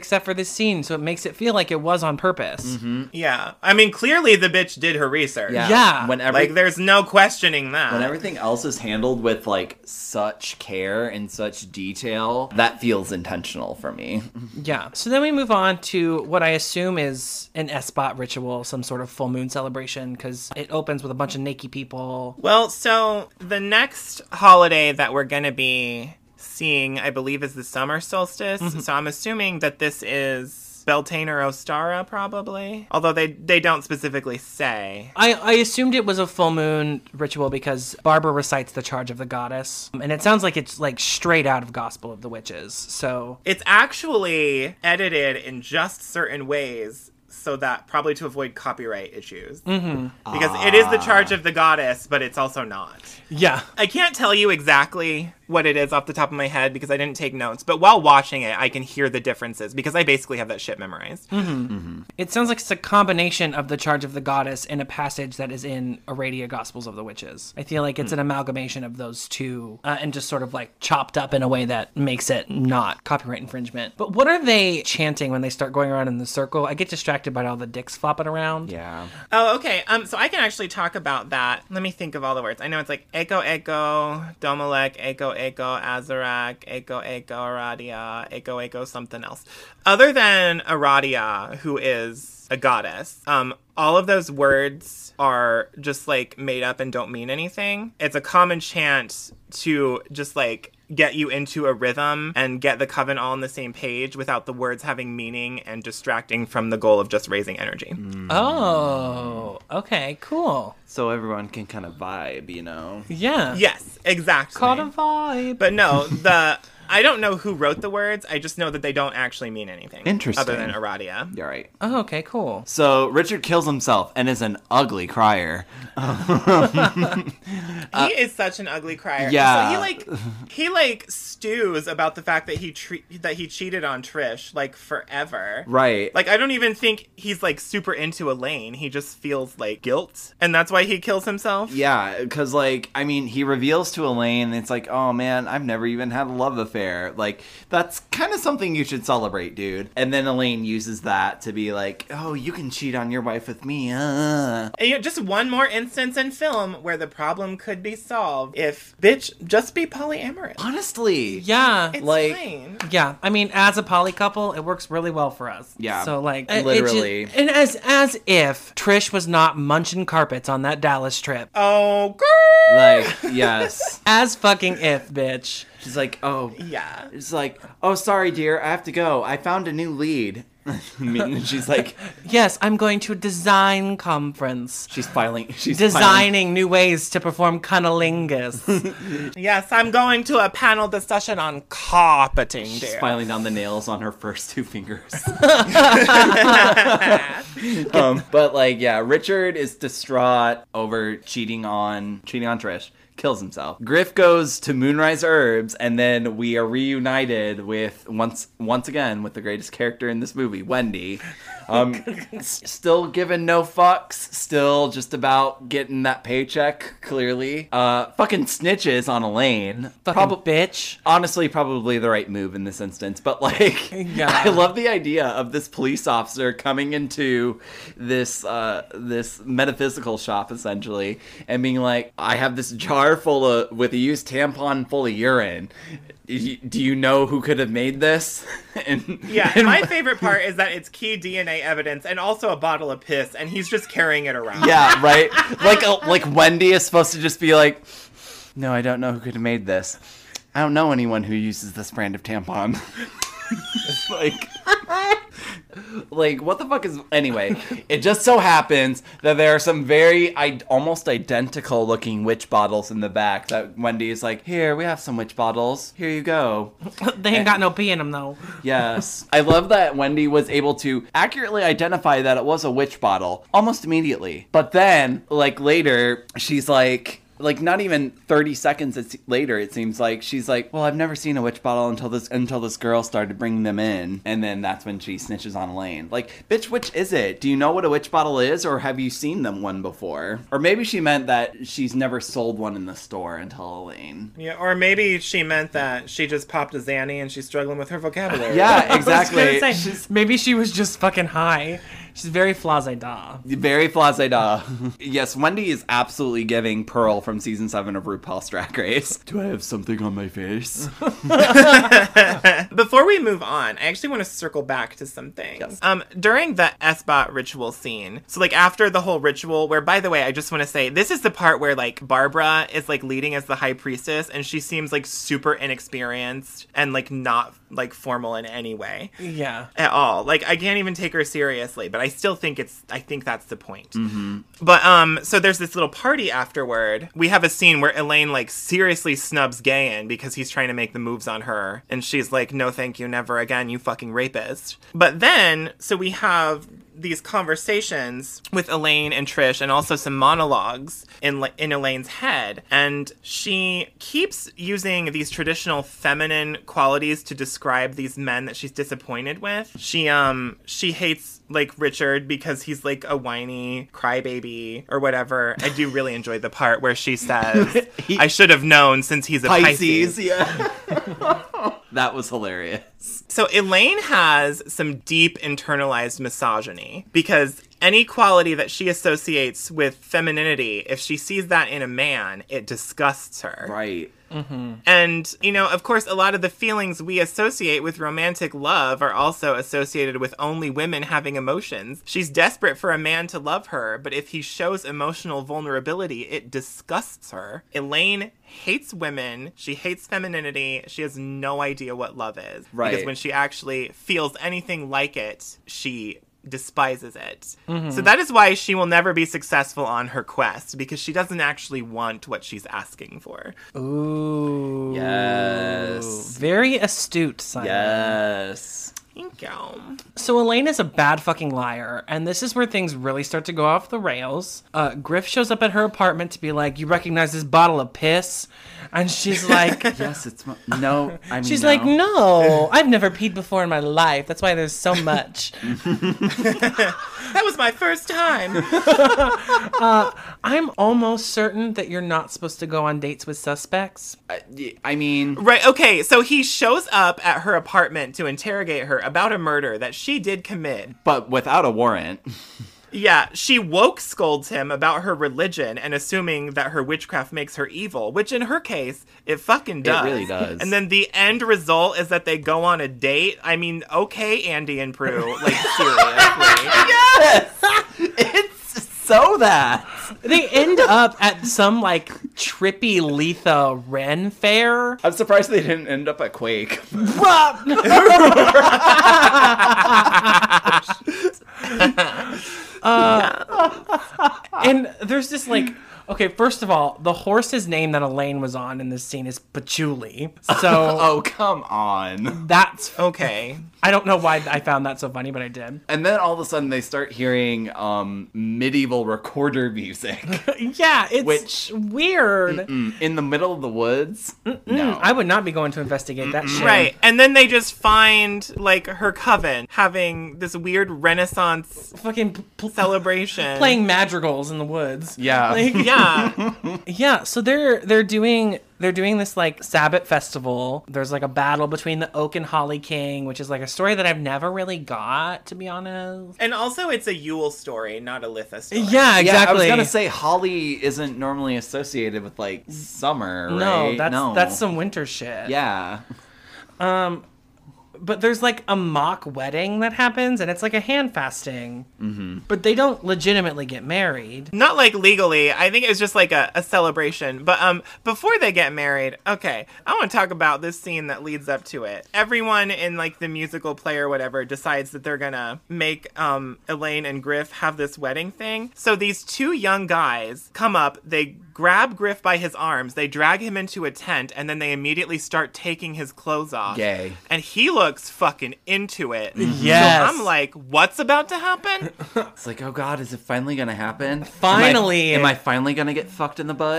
S5: this scene, so it makes it feel like it was on purpose.
S4: Mm-hmm.
S1: Yeah. I mean, clearly the bitch did her research.
S4: Yeah.
S5: Yeah.
S4: When every-
S1: Like, there's no questioning that.
S4: When everything else is handled with, like, such care and such detail, that feels intentional for me.
S5: Yeah. So then we move on to what I assume is an S-Bot ritual, some sort of full moon celebration, because it opens with a bunch of naked people.
S1: Well, so the next holiday that we're going to be seeing, I believe, is the summer solstice.
S5: Mm-hmm.
S1: So I'm assuming that this is Beltane or Ostara, probably. Although they, they don't specifically say.
S5: I, I assumed it was a full moon ritual because Barbara recites the charge of the goddess. And it sounds like it's like straight out of Gospel of the Witches. So
S1: It's actually edited in just certain ways so that probably to avoid copyright issues. Mm-hmm. Because it is the charge of the goddess, but it's also not.
S5: yeah.
S1: I can't tell you exactly what it is off the top of my head because I didn't take notes, but while watching it, I can hear the differences because I basically have that shit memorized.
S5: It sounds like it's a combination of the charge of the goddess and a passage that is in Aradia Gospels of the Witches. I feel like it's an amalgamation of those two uh, and just sort of like chopped up in a way that makes it not copyright infringement. But what are they chanting when they start going around in the circle? I get distracted by all the dicks flopping around.
S4: Yeah.
S1: Oh, okay. Um, so I can actually talk about that. Let me think of all the words. I know it's like Echo Echo, Domalek, Echo Echo, Azarak, Echo Echo, Aradia, Echo Echo, something else. Other than Aradia, who is a goddess, um, all of those words are just like made up and don't mean anything. It's a common chant to just like get you into a rhythm and get the coven all on the same page without the words having meaning and distracting from the goal of just raising energy.
S5: Oh, okay, cool.
S4: So everyone can kind of vibe, you know?
S5: Yeah.
S1: Yes, exactly.
S5: Caught a vibe.
S1: But no, the I don't know who wrote the words. I just know that they don't actually mean anything.
S4: Interesting.
S1: Other than Aradia.
S4: You're right.
S5: Oh, okay, cool.
S4: So Richard kills himself and is an ugly crier.
S1: He is such an ugly crier.
S4: yeah.
S1: So he like he like stews about the fact that he tre- that he cheated on Trish like forever.
S4: Right.
S1: Like I don't even think he's like super into Elaine. He just feels like guilt, and that's why he kills himself.
S4: Yeah, because, like, I mean, he reveals to Elaine, it's like, oh, man, I've never even had a love affair. Like, that's kind of something you should celebrate, dude. And then Elaine uses that to be like, oh, you can cheat on your wife with me. Uh.
S1: And, you know, just one more instance in film where the problem could be solved if, bitch, just be polyamorous.
S4: Honestly.
S5: Yeah.
S1: It's
S4: like-
S1: fine.
S5: Yeah, I mean, as a poly couple, it works really well for us.
S4: Yeah,
S5: so like, it- it
S4: literally.
S5: just- and as as if Trish was not munching carpets on that Dallas trip.
S1: Oh, girl.
S4: Like, yes.
S5: As fucking if, bitch.
S4: She's like, oh.
S1: Yeah.
S4: It's like, oh, sorry, dear, I have to go. I found a new lead. I mean, she's like,
S5: Yes, I'm going to a design conference,
S4: she's filing. She's filing.
S5: designing new ways to perform cunnilingus.
S1: Yes, I'm going to a panel discussion on carpeting,
S4: She's
S1: dear.
S4: filing down the nails on her first two fingers. um, but like, yeah, Richard is distraught over cheating on cheating on Trish. Kills himself. Griff goes to Moonrise Herbs, and then we are reunited with once once again with the greatest character in this movie, Wendy. Um, s- still giving no fucks. Still just about getting that paycheck. Clearly, uh, fucking snitches on Elaine.
S5: Fucking
S4: Prob-
S5: bitch.
S4: Honestly, probably the right move in this instance. But like,
S5: Yeah.
S4: I love the idea of this police officer coming into this uh, this metaphysical shop essentially and being like, "I have this jar full of with a used tampon full of urine. Do you know who could have made this?" and
S1: Yeah,
S4: and
S1: my favorite part is that it's key D N A evidence and also a bottle of piss, and he's just carrying it around.
S4: yeah, right. Like uh, like Wendy is supposed to just be like, "No, I don't know who could have made this. I don't know anyone who uses this brand of tampon." It's like, like what the fuck is? Anyway, it just so happens that there are some very I- almost identical looking witch bottles in the back. That Wendy is like, "Here, we have some witch bottles. Here you go."
S5: They ain't got no pee in them though.
S4: Yes. I love that Wendy was able to accurately identify that it was a witch bottle almost immediately. But then, like later, she's like, like not even thirty seconds it's, later, it seems like she's like, well, I've never seen a witch bottle until this until this girl started bringing them in, and then that's when she snitches on Elaine. Like, bitch, which is it? Do you know what a witch bottle is, or have you seen them one before? Or maybe she meant that she's never sold one in the store until Elaine.
S1: Yeah, or maybe she meant that she just popped a Xanny and she's struggling with her vocabulary.
S4: Yeah, exactly.
S5: I was gonna say, maybe she was just fucking high. She's very flazé-da.
S4: Very flazé-da. Yes, Wendy is absolutely giving Pearl from season seven of RuPaul's Drag Race. Do I have something on my face?
S1: Before we move on, I actually want to circle back to some things. Yes. Um, during the S-Bot ritual scene, so like after the whole ritual, where by the way, I just want to say, this is the part where like Barbara is like leading as the high priestess, and she seems like super inexperienced and like not like formal in any way.
S5: Yeah.
S1: At all. Like I can't even take her seriously, but I still think it's, I think that's the point.
S4: Mm-hmm.
S1: But, um, so there's this little party afterward. We have a scene where Elaine, like, seriously snubs Gayen because he's trying to make the moves on her. And she's like, no, thank you, never again, you fucking rapist. But then, so we have these conversations with Elaine and Trish, and also some monologues in in Elaine's head, and she keeps using these traditional feminine qualities to describe these men that she's disappointed with. She um she hates like Richard because he's like a whiny crybaby or whatever. I do really enjoy the part where she says, he, "I should have known since he's a Pisces."
S4: Pisces. Yeah. That was hilarious.
S1: So Elaine has some deep internalized misogyny because any quality that she associates with femininity, if she sees that in a man, it disgusts her.
S4: Right.
S5: Mm-hmm.
S1: And, you know, of course, a lot of the feelings we associate with romantic love are also associated with only women having emotions. She's desperate for a man to love her, but if he shows emotional vulnerability, it disgusts her. Elaine hates women. She hates femininity. She has no idea what love is.
S4: Right.
S1: Because when she actually feels anything like it, she despises it.
S5: Mm-hmm.
S1: So that is why she will never be successful on her quest, because she doesn't actually want what she's asking for.
S5: Ooh.
S4: Yes.
S5: Very astute, Simon.
S4: Yes.
S1: Thank you.
S5: So Elaine is a bad fucking liar, and this is where things really start to go off the rails. Uh, Griff shows up at her apartment to be like, you recognize this bottle of piss? And she's like...
S4: Yes, it's... My, no, I mean
S5: She's
S4: no.
S5: like, no, I've never peed before in my life. That's why there's so much.
S1: That was my first time.
S5: uh, I'm almost certain that you're not supposed to go on dates with suspects.
S4: I, I mean...
S1: Right, okay, so he shows up at her apartment to interrogate her about a murder that she did commit.
S4: But without a warrant.
S1: Yeah, she woke scolds him about her religion and assuming that her witchcraft makes her evil, which in her case, it fucking does.
S4: It really does.
S1: And then the end result is that they go on a date. I mean, okay, Andy and Prue, like, seriously.
S4: Yes! It's so that.
S5: They end up at some, like, trippy Letha Ren fair.
S4: I'm surprised they didn't end up at Quake.
S5: uh, and there's this, like... Okay, first of all, the horse's name that Elaine was on in this scene is Patchouli. So...
S4: Oh, come on.
S5: That's...
S1: Okay.
S5: I don't know why I found that so funny, but I did.
S4: And then all of a sudden they start hearing um, medieval recorder music.
S5: Yeah, it's
S4: Which,
S5: weird.
S4: Mm-mm. In the middle of the woods?
S5: Mm-mm.
S4: No.
S5: I would not be going to investigate that shit.
S1: Right, and then they just find, like, her coven having this weird Renaissance
S5: fucking p-
S1: celebration.
S5: Playing madrigals in the woods.
S4: Yeah.
S5: Like,
S1: yeah.
S5: Yeah, so they're they're doing they're doing this like Sabbath festival. There's like a battle between the Oak and Holly King, which is like a story that I've never really got, to be honest.
S1: And also it's a Yule story, not a Litha story.
S5: Yeah, exactly.
S4: Yeah, I was gonna say Holly isn't normally associated with like summer, right?
S5: No, that's
S4: no.
S5: that's some winter shit.
S4: Yeah.
S5: Um But there's like a mock wedding that happens, and it's like a hand fasting.
S4: Mm-hmm.
S5: But they don't legitimately get married.
S1: Not like legally. I think it was just like a, a celebration. But um, before they get married, okay, I want to talk about this scene that leads up to it. Everyone in like the musical play or whatever decides that they're gonna make um Elaine and Griff have this wedding thing. So these two young guys come up, they grab Griff by his arms, they drag him into a tent, and then they immediately start taking his clothes off.
S4: Gay.
S1: And he looks fucking into it.
S5: Yes.
S1: So I'm like, what's about to happen?
S4: It's like, oh god, is it finally gonna happen?
S5: Finally.
S4: Am I, am I finally gonna get fucked in the butt?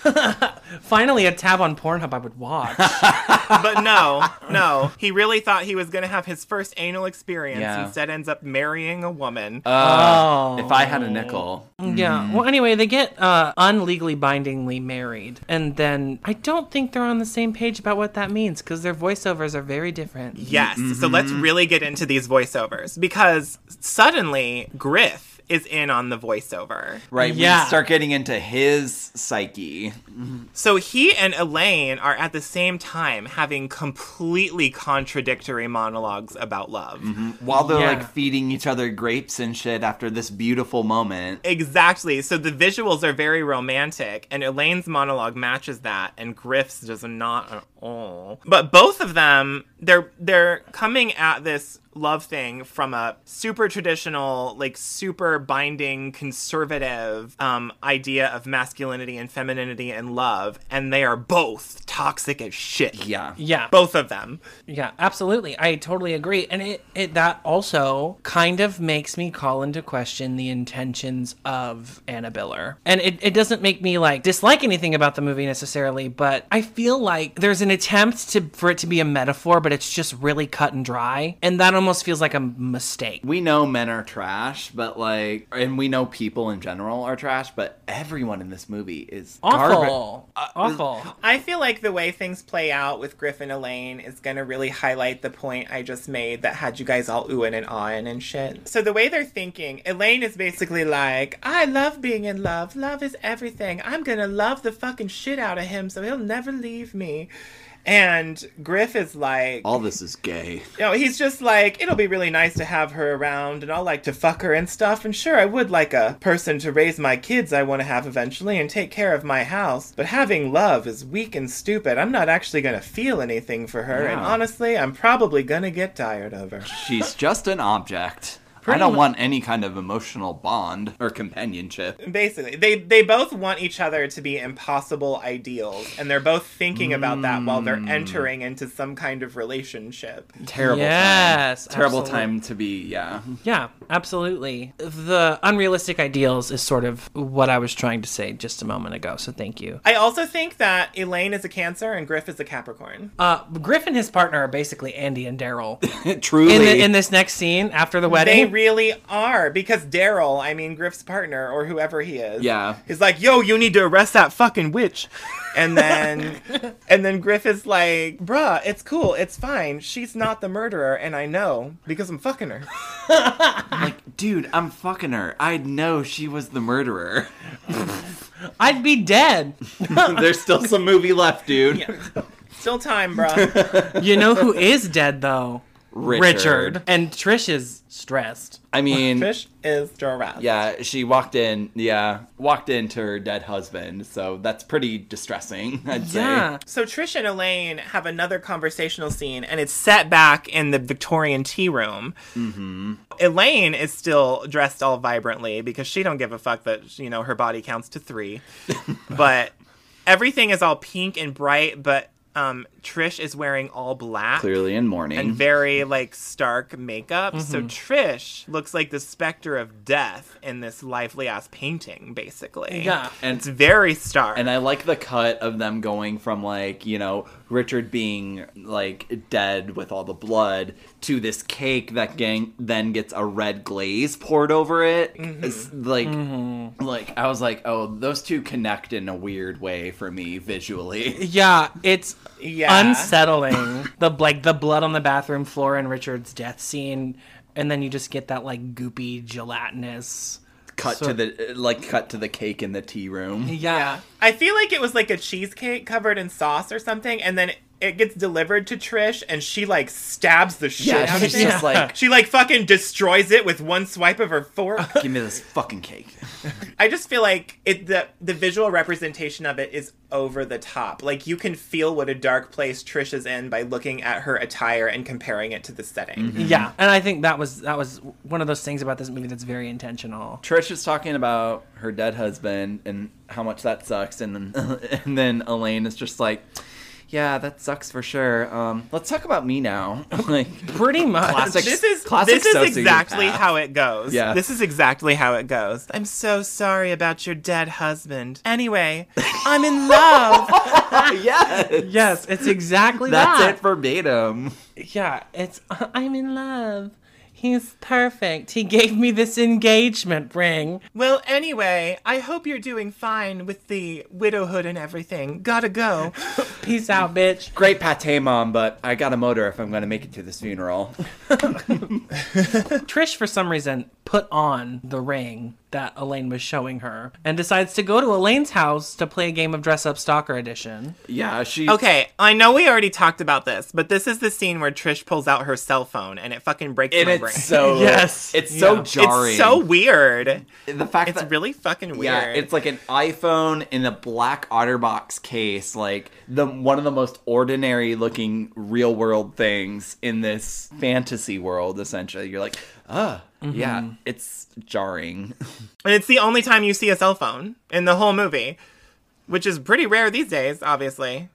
S5: Finally, a tab on Pornhub I would watch.
S1: But no, no. He really thought he was going to have his first anal experience.
S4: Yeah.
S1: Instead ends up marrying a woman.
S4: Uh, If I had a nickel.
S5: Yeah. Well, anyway, they get uh, unlegally bindingly married. And then I don't think they're on the same page about what that means because their voiceovers are very different.
S1: Yes. So let's really get into these voiceovers because suddenly Griff is in on the voiceover.
S4: Right,
S5: Yeah.
S4: we start getting into his psyche.
S1: So he and Elaine are at the same time having completely contradictory monologues about love.
S4: While they're
S5: Yeah.
S4: like feeding each other grapes and shit after this beautiful moment.
S1: Exactly. So the visuals are very romantic, and Elaine's monologue matches that, and Griff's does not at all. But both of them, they're they're coming at this love thing from a super traditional, like super binding, conservative um, idea of masculinity and femininity and love, and they are both toxic as shit.
S4: Yeah.
S5: Yeah.
S1: Both of them.
S5: Yeah, absolutely. I totally agree. And it, it that also kind of makes me call into question the intentions of Anna Biller. And it, it doesn't make me like dislike anything about the movie necessarily, but I feel like there's an attempt to for it to be a metaphor, but it's just really cut and dry. And that almost feels like a mistake.
S4: We know men are trash, but like, and we know people in general are trash, but everyone in this movie is
S5: Awful.
S4: garba-
S5: Awful.
S1: I feel like the way things play out with Griff and Elaine is going to really highlight the point I just made that had you guys all oohing and ahhing and shit. So the way they're thinking, Elaine is basically like, I love being in love. Love is everything. I'm going to love the fucking shit out of him so he'll never leave me. And Griff is like,
S4: All this is gay.
S1: you know, he's just like, it'll be really nice to have her around and I'll like to fuck her and stuff. And sure, I would like a person to raise my kids I want to have eventually and take care of my house. But having love is weak and stupid. I'm not actually going to feel anything for her. And
S4: Yeah.
S1: honestly, I'm probably going to get tired of her.
S4: She's just an object. I
S5: Pretty
S4: don't
S5: mu-
S4: want any kind of emotional bond or companionship.
S1: Basically, they they both want each other to be impossible ideals. And they're both thinking about that while they're entering into some kind of relationship.
S4: Terrible
S5: Yes,
S4: time. Terrible
S5: absolutely.
S4: time to be, yeah.
S5: Yeah, absolutely. The unrealistic ideals is sort of what I was trying to say just a moment ago, so thank you.
S1: I also think that Elaine is a Cancer and Griff is a Capricorn.
S5: Uh, Griff and his partner are basically Andy and Daryl.
S4: Truly.
S5: In, the, in this next scene, after the wedding.
S1: They really are, because Daryl, I mean Griff's partner, or whoever he is,
S4: Yeah.
S1: is like, yo, you need to arrest that fucking witch. And then and then Griff is like, bruh, it's cool, it's fine. She's not the murderer, and I know, because I'm fucking her.
S4: Like, dude, I'm fucking her. I know she was the murderer.
S5: I'd be dead.
S4: There's still some movie left, dude.
S1: Still time, bruh.
S5: You know who is dead, though?
S4: Richard.
S5: And Trish is stressed.
S4: I mean,
S1: Trish is Durant.
S4: yeah, she walked in, yeah, walked into her dead husband, so that's pretty distressing, I'd say.
S5: Yeah.
S1: So Trish and Elaine have another conversational scene, and it's set back in the Victorian tea room. Mm-hmm. Elaine is still dressed all vibrantly because she don't give a fuck that, you know, her body counts to three. But everything is all pink and bright, but um, Trish is wearing all black.
S4: Clearly in mourning.
S1: And very, like, stark makeup. So Trish looks like the specter of death in this lively-ass painting, basically.
S5: Yeah.
S4: And-
S1: It's very stark.
S4: And I like the cut of them going from, like, you know, Richard being, like, dead with all the blood to this cake that gang- then gets a red glaze poured over it. It's like, like, I was like, oh, those two connect in a weird way for me visually.
S5: Yeah, it's
S1: Yeah.
S5: unsettling. the like the blood on the bathroom floor in Richard's death scene, and then you just get that like goopy gelatinous.
S4: Cut
S5: So-
S4: to the, like, cut to the cake in the tea room.
S5: Yeah.
S1: I feel like it was like a cheesecake covered in sauce or something, and then it gets delivered to Trish, and she like stabs the shit
S4: Yeah,
S1: out
S4: she's
S1: of it.
S4: just like,
S1: She like fucking destroys it with one swipe of her fork.
S4: give me this fucking cake.
S1: I just feel like it the the visual representation of it is over the top. Like you can feel what a dark place Trish is in by looking at her attire and comparing it to the setting.
S5: Yeah, and I think that was that was one of those things about this movie that's very intentional.
S4: Trish is talking about her dead husband and how much that sucks, and then and then Elaine is just like, Yeah, that sucks for sure. Um, let's talk about me now. Like,
S5: Pretty much.
S4: Classic-
S1: This is
S4: Classic
S1: this is
S4: sociopath.
S1: exactly how it goes.
S4: Yeah.
S1: This is exactly how it goes. I'm so sorry about your dead husband. Anyway, I'm in love.
S4: yes.
S5: Yes, it's exactly
S4: That's
S5: that.
S4: it verbatim.
S5: Yeah, it's I'm in love. He's perfect. He gave me this engagement ring.
S1: Well, anyway, I hope you're doing fine with the widowhood and everything. Gotta go.
S5: Peace out, bitch.
S4: Great pate, Mom, but I got a motor if I'm going to make it to this funeral.
S5: Trish, for some reason, put on the ring that Elaine was showing her and decides to go to Elaine's house to play a game of Dress Up Stalker Edition.
S4: Yeah, she...
S1: Okay, I know we already talked about this, but this is the scene where Trish pulls out her cell phone and it fucking breaks
S4: And
S1: my
S4: it's
S1: brain.
S4: so...
S5: Yes.
S4: It's so
S5: Yeah.
S4: jarring.
S1: It's so weird.
S4: The fact
S1: It's
S4: that...
S1: really fucking weird.
S4: Yeah, it's like an iPhone in a black OtterBox case, like the one of the most ordinary looking real world things in this fantasy world, essentially. You're like, ah,
S5: Mm-hmm.
S4: yeah, it's jarring.
S1: And it's the only time you see a cell phone in the whole movie, which is pretty rare these days, obviously.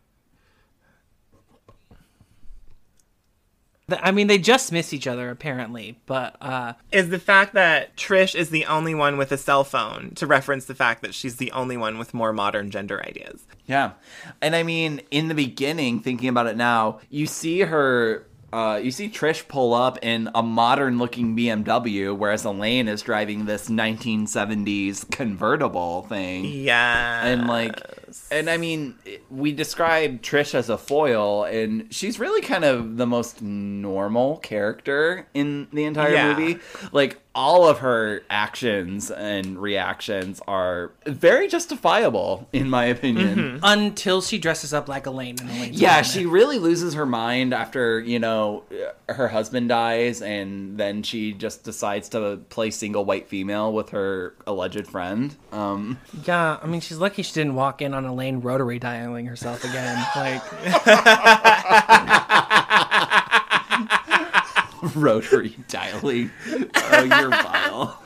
S5: I mean, they just miss each other, apparently, but, uh...
S1: Is the fact that Trish is the only one with a cell phone to reference the fact that she's the only one with more modern gender ideas.
S4: Yeah. And I mean, in the beginning, thinking about it now, you see her... Uh, you see Trish pull up in a modern-looking B M W, whereas Elaine is driving this nineteen seventies convertible thing.
S1: Yeah.
S4: And, like, and I mean, we describe Trish as a foil, and she's really kind of the most normal character in the entire
S1: Yeah.
S4: movie. Like, all of her actions and reactions are very justifiable, in my opinion.
S5: until she dresses up like Elaine in Elaine's
S4: Yeah,
S5: Wedding.
S4: she really loses her mind after, you know, her husband dies, and then she just decides to play single white female with her alleged friend. Um,
S5: Yeah, I mean, she's lucky she didn't walk in on Elaine rotary dialing herself again. Like,
S4: rotary dialing. Oh, you're vile.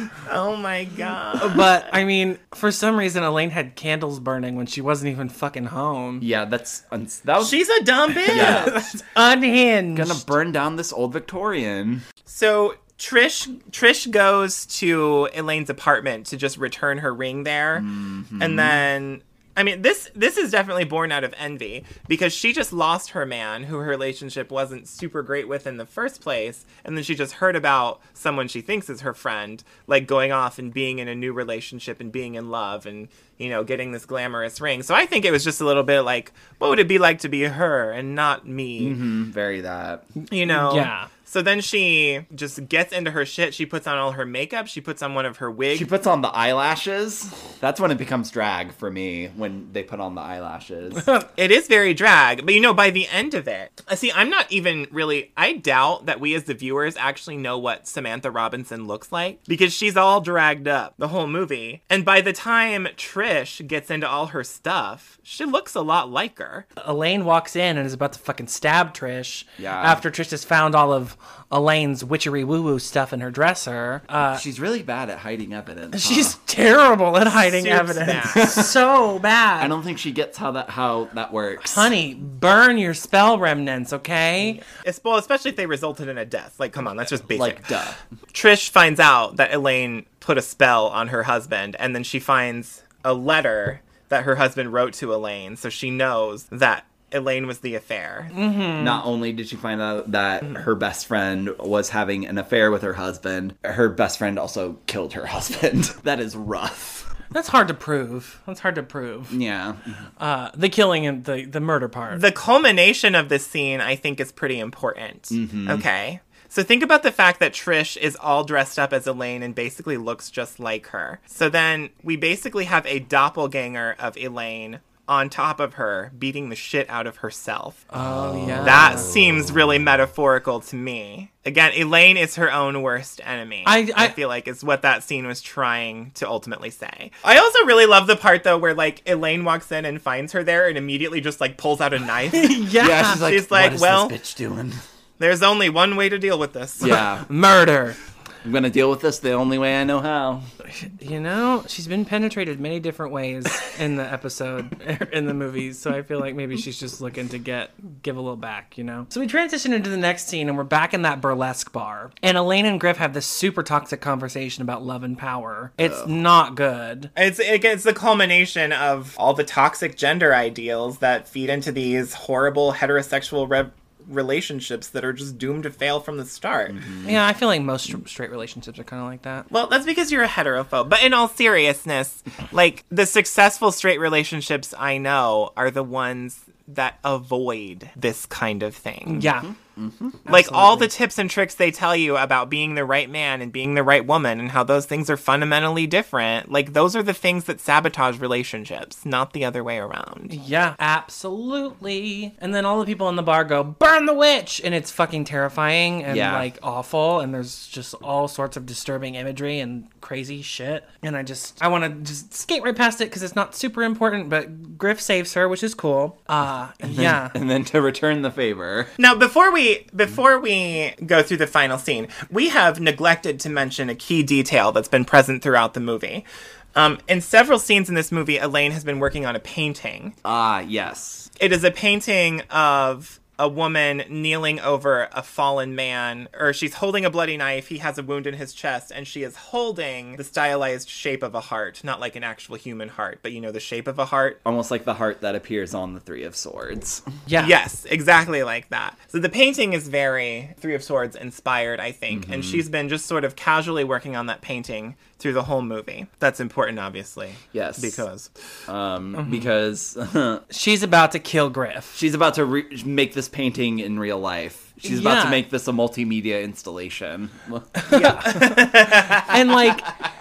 S1: Oh my god.
S5: but, I mean, for some reason, Elaine had candles burning when she wasn't even fucking home.
S4: Yeah, that's un- that was
S1: She's a dumb bitch.
S4: Yeah.
S5: Unhinged.
S4: gonna burn down this old Victorian.
S1: So Trish Trish goes to Elaine's apartment to just return her ring there. And then I mean, this this is definitely born out of envy because she just lost her man who her relationship wasn't super great with in the first place. And then she just heard about someone she thinks is her friend, like going off and being in a new relationship and being in love and, you know, getting this glamorous ring. So I think it was just a little bit like, what would it be like to be her and not me?
S4: Mm, very that.
S1: You know?
S5: Yeah.
S1: So then she just gets into her shit. She puts on all her makeup. She puts on one of her wigs.
S4: She puts on the eyelashes. That's when it becomes drag for me, when they put on the eyelashes.
S1: It is very drag, but you know, by the end of it, uh, see, I'm not even really, I doubt that we as the viewers actually know what Samantha Robinson looks like because she's all dragged up the whole movie. And by the time Trish gets into all her stuff, she looks a lot like her.
S5: Elaine walks in and is about to fucking stab Trish.
S4: Yeah.
S5: After Trish has found all of Elaine's witchery woo-woo stuff in her dresser. Uh,
S4: She's really bad at hiding evidence. huh?
S5: she's terrible at hiding
S1: Soups
S5: evidence.
S1: bad.
S5: So bad.
S4: I don't think she gets how that how that works.
S5: Honey, burn your spell remnants, okay?
S1: It's, well, especially if they resulted in a death. Like, come on, that's just basic.
S4: Like, duh.
S1: Trish finds out that Elaine put a spell on her husband, and then she finds a letter that her husband wrote to Elaine, so she knows that Elaine was the affair.
S4: Not only did she find out that her best friend was having an affair with her husband, her best friend also killed her husband. That is rough.
S5: That's hard to prove. That's hard to prove.
S4: Yeah.
S5: Uh, the killing and the, the murder part.
S1: The culmination of this scene, I think, is pretty important. Okay? So think about the fact that Trish is all dressed up as Elaine and basically looks just like her. So then we basically have a doppelganger of Elaine on top of her, beating the shit out of herself.
S5: Oh, yeah.
S1: That seems really metaphorical to me. Again, Elaine is her own worst enemy.
S5: I- I-
S1: feel like is what that scene was trying to ultimately say. I also really love the part, though, where, like, Elaine walks in and finds her there and immediately just, like, pulls out a knife.
S5: yeah.
S4: Yeah, she's like,
S1: She's like,
S4: what is
S1: well-
S4: this bitch doing?
S1: There's only one way to deal with this.
S4: Yeah.
S5: Murder.
S4: I'm gonna deal with this the only way I know how.
S5: You know, she's been penetrated many different ways in the episode, in the movies, so I feel like maybe she's just looking to get give a little back, you know? So we transition into the next scene, and we're back in that burlesque bar. And Elaine and Griff have this super toxic conversation about love and power. It's oh. not good.
S1: It's, it, it's the culmination of all the toxic gender ideals that feed into these horrible heterosexual rev- relationships that are just doomed to fail from the start.
S5: Mm-hmm. Yeah, I feel like most straight relationships are kind of like that.
S1: Well, that's because you're a heterophobe. But in all seriousness, like, the successful straight relationships I know are the ones that avoid this kind of thing.
S5: Yeah.
S1: Mm-hmm. Mm-hmm. Like, all the tips and tricks they tell you about being the right man and being the right woman and how those things are fundamentally different, like, those are the things that sabotage relationships, not the other way around.
S5: Yeah, absolutely. And then all the people in the bar go, burn the witch! And it's fucking terrifying and, yeah. like, awful. And there's just all sorts of disturbing imagery and crazy shit. And I just, I want to just skate right past it because it's not super important, but Griff saves her, which is cool. Uh,
S4: and
S5: yeah.
S4: Then, and then to return the favor.
S1: Now, before we Before we go through the final scene, we have neglected to mention a key detail that's been present throughout the movie. Um, in several scenes in this movie, Elaine has been working on a painting.
S4: Ah, yes.
S1: It is a painting of a woman kneeling over a fallen man, or she's holding a bloody knife, he has a wound in his chest, and she is holding the stylized shape of a heart. Not like an actual human heart, but you know, the shape of a heart.
S4: Almost like the heart that appears on the Three of Swords.
S5: Yeah.
S1: Yes, exactly like that. So the painting is very Three of Swords inspired, I think, mm-hmm. and she's been just sort of casually working on that painting through the whole movie. That's important, obviously.
S4: Yes.
S1: Because.
S4: Um, mm-hmm. Because.
S5: she's about to kill Griff.
S4: She's about to re- make this painting in real life. She's
S5: yeah.
S4: about to make this a multimedia installation.
S5: Yeah. And, like,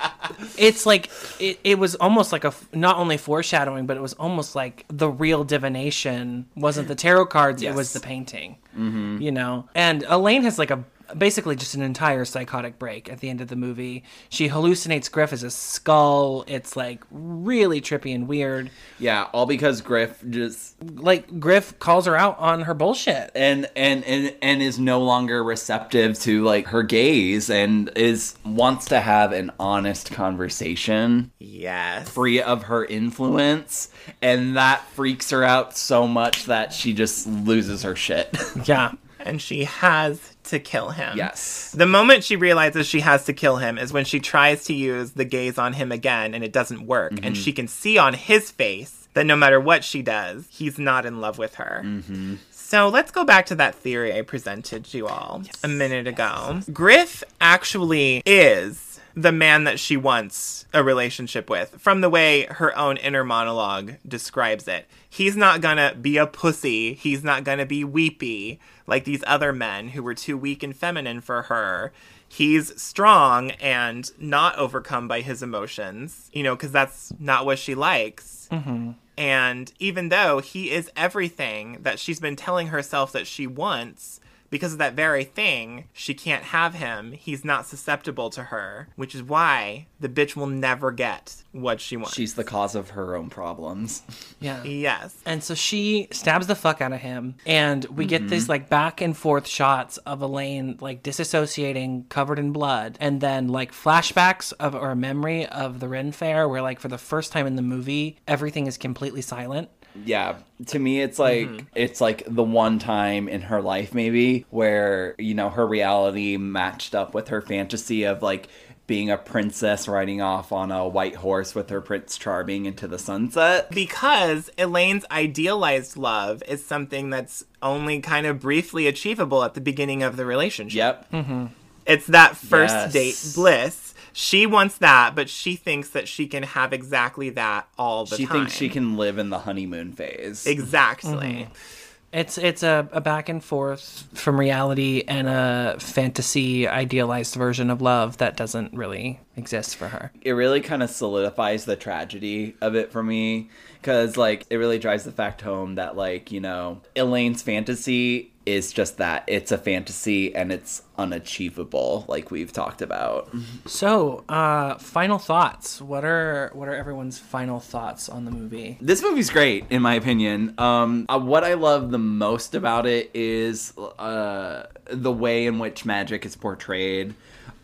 S5: it's like, it, it was almost like a, not only foreshadowing, but it was almost like the real divination wasn't the tarot cards, yes. it was the painting. Mm-hmm. You know? And Elaine has, like, a basically just an entire psychotic break at the end of the movie. She hallucinates Griff as a skull. It's like really trippy and weird.
S4: Yeah, all because Griff just
S5: like Griff calls her out on her bullshit.
S4: And and and, and is no longer receptive to like her gaze and is wants to have an honest conversation.
S1: Yes.
S4: Free of her influence. And that freaks her out so much that she just loses her shit.
S5: Yeah.
S1: And she has to kill him.
S4: Yes.
S1: The moment she realizes she has to kill him is when she tries to use the gaze on him again and it doesn't work. Mm-hmm. And she can see on his face that no matter what she does, he's not in love with her. Mm-hmm. So let's go back to that theory I presented to you all yes. a minute ago. Griff actually is the man that she wants a relationship with, from the way her own inner monologue describes it. He's not gonna be a pussy. He's not gonna be weepy like these other men who were too weak and feminine for her. He's strong and not overcome by his emotions, you know, because that's not what she likes. Mm-hmm. And even though he is everything that she's been telling herself that she wants, because of that very thing, she can't have him. He's not susceptible to her, which is why the bitch will never get what she wants.
S4: She's the cause of her own problems.
S5: Yeah.
S1: Yes.
S5: And so she stabs the fuck out of him, and we mm-hmm. get these like back and forth shots of Elaine like disassociating, covered in blood, and then like flashbacks of or a memory of the Ren Fair, where like for the first time in the movie, everything is completely silent.
S4: Yeah, to me it's like mm-hmm. it's like the one time in her life maybe where, you know, her reality matched up with her fantasy of like being a princess riding off on a white horse with her Prince Charming into the sunset.
S1: Because Elaine's idealized love is something that's only kind of briefly achievable at the beginning of the relationship.
S4: Yep. Mm-hmm.
S1: It's that first
S4: yes.
S1: date bliss. She wants that, but she thinks that she can have exactly that all the
S4: she
S1: time.
S4: She thinks she can live in the honeymoon phase.
S1: Exactly.
S5: Mm-hmm. It's it's a, a back and forth from reality and a fantasy idealized version of love that doesn't really exist for her.
S4: It really kind of solidifies the tragedy of it for me, because like it really drives the fact home that like, you know, Elaine's fantasy is just that. It's a fantasy and it's unachievable, like we've talked about.
S5: So, uh, final thoughts. What are what are everyone's final thoughts on the movie?
S4: This movie's great, in my opinion. Um, uh, what I love the most about it is uh, the way in which magic is portrayed.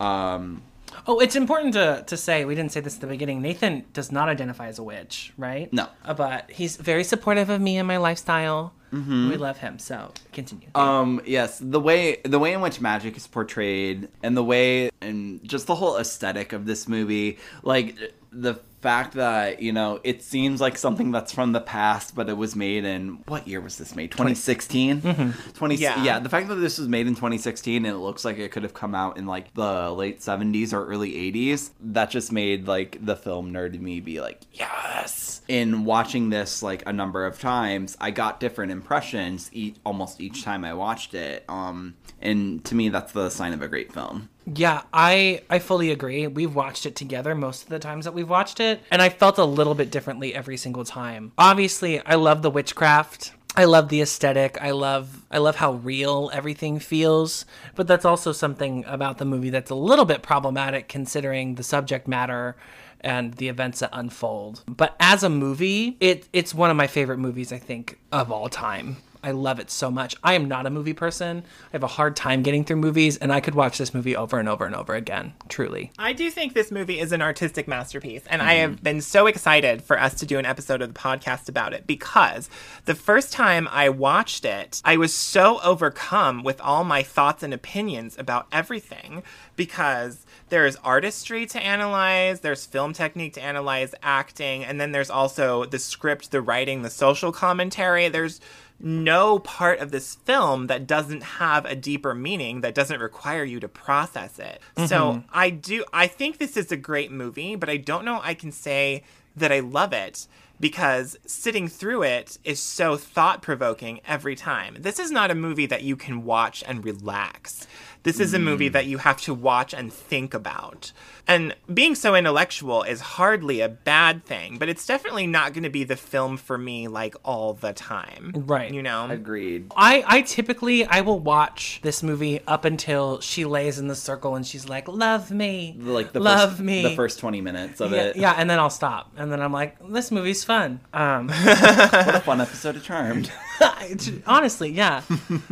S4: Um,
S5: Oh, it's important to, to say, we didn't say this at the beginning, Nathan does not identify as a witch, right?
S4: No.
S5: Uh, But he's very supportive of me and my lifestyle. Mm-hmm. We love him, so continue.
S4: Um, yes, the way the way in which magic is portrayed and the way and just the whole aesthetic of this movie, like the fact that, you know, it seems like something that's from the past, but it was made in, what year was this made? twenty sixteen? Mm-hmm. twenty,
S1: Yeah.
S4: yeah, the fact that this was made in twenty sixteen and it looks like it could have come out in like the late seventies or early eighties, that just made like the film nerd in me be like, yes! In watching this like a number of times, I got different impressions each, almost each time I watched it. Um, and to me, that's the sign of a great film.
S5: Yeah, I I fully agree. We've watched it together most of the times that we've watched it, and I felt a little bit differently every single time. Obviously, I love the witchcraft. I love the aesthetic. I love I love how real everything feels, but that's also something about the movie that's a little bit problematic considering the subject matter and the events that unfold. But as a movie, it it's one of my favorite movies, I think, of all time. I love it so much. I am not a movie person. I have a hard time getting through movies, and I could watch this movie over and over and over again, truly.
S1: I do think this movie is an artistic masterpiece, and mm-hmm. I have been so excited for us to do an episode of the podcast about it because the first time I watched it, I was so overcome with all my thoughts and opinions about everything because there's artistry to analyze, there's film technique to analyze, acting, and then there's also the script, the writing, the social commentary. There's no part of this film that doesn't have a deeper meaning, that doesn't require you to process it. Mm-hmm. So I do, I think this is a great movie, but I don't know I can say that I love it because sitting through it is so thought-provoking every time. This is not a movie that you can watch and relax. This is a movie that you have to watch and think about. And being so intellectual is hardly a bad thing, but it's definitely not going to be the film for me like all the time.
S5: Right.
S1: You know?
S4: Agreed.
S5: I, I typically, I will watch this movie up until she lays in the circle and she's like, love me,
S4: Like the
S5: love
S4: first,
S5: me.
S4: the first twenty minutes of
S5: yeah,
S4: it.
S5: Yeah, and then I'll stop. And then I'm like, this movie's fun. Um,
S4: What a fun episode of Charmed.
S5: Honestly, yeah.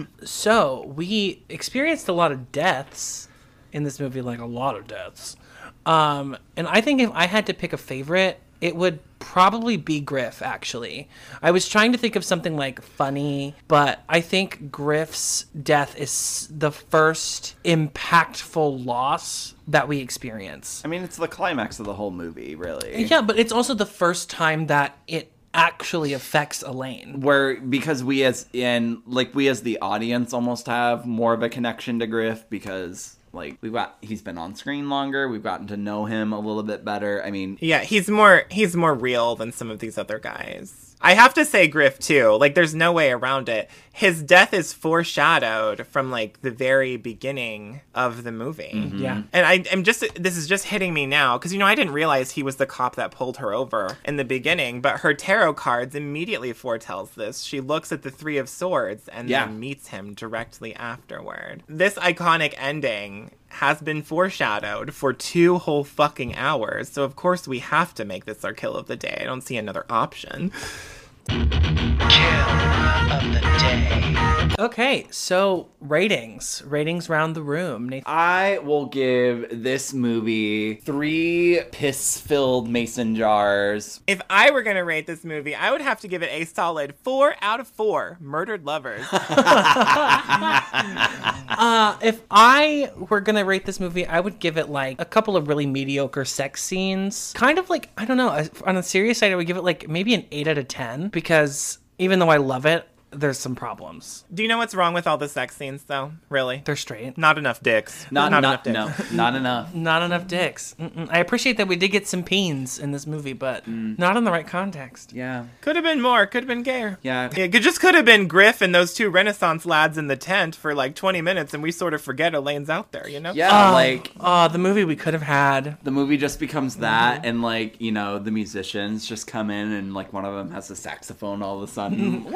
S5: So we experienced a lot of deaths in this movie, like a lot of deaths. Um, and I think if I had to pick a favorite, it would probably be Griff, actually. I was trying to think of something like funny, but I think Griff's death is the first impactful loss that we experience.
S4: I mean, it's the climax of the whole movie, really.
S5: Yeah, but it's also the first time that it actually affects Elaine.
S4: Where, because we as, and like we as the audience almost have more of a connection to Griff because... Like, we've got, he's been on screen longer. We've gotten to know him a little bit better. I mean...
S1: Yeah, he's more, he's more real than some of these other guys. I have to say Griff, too. Like, there's no way around it. His death is foreshadowed from, like, the very beginning of the movie.
S5: Mm-hmm. Yeah.
S1: And I, I'm just, this is just hitting me now. Because, you know, I didn't realize he was the cop that pulled her over in the beginning. But her tarot cards immediately foretells this. She looks at the Three of Swords and
S4: yeah.
S1: then meets him directly afterward. This iconic ending has been foreshadowed for two whole fucking hours. So, of course, we have to make this our kill of the day. I don't see another option.
S2: Kill of the day.
S5: Okay, so ratings. Ratings round the room. Nathan.
S4: I will give this movie three piss-filled mason jars.
S1: If I were going to rate this movie, I would have to give it a solid four out of four murdered lovers.
S5: uh, if I were going to rate this movie, I would give it like a couple of really mediocre sex scenes. Kind of like, I don't know, on a serious side, I would give it like maybe an eight out of ten because even though I love it, there's some problems.
S1: Do you know what's wrong with all the sex scenes, though? Really?
S5: They're straight.
S1: Not enough dicks.
S4: Not,
S1: not,
S4: not
S1: enough dicks.
S4: No, not enough.
S5: Not enough dicks. Mm-mm. I appreciate that we did get some peens in this movie, but mm. not in the right context.
S4: Yeah.
S1: Could have been more. Could have been gayer.
S4: Yeah.
S1: It just could have been Griff and those two Renaissance lads in the tent for like twenty minutes, and we sort of forget Elaine's out there, you know?
S4: Yeah,
S5: uh,
S4: like...
S5: Uh, the movie we could have had.
S4: The movie just becomes that, mm-hmm. and like, you know, the musicians just come in, and like one of them has a saxophone all of a sudden.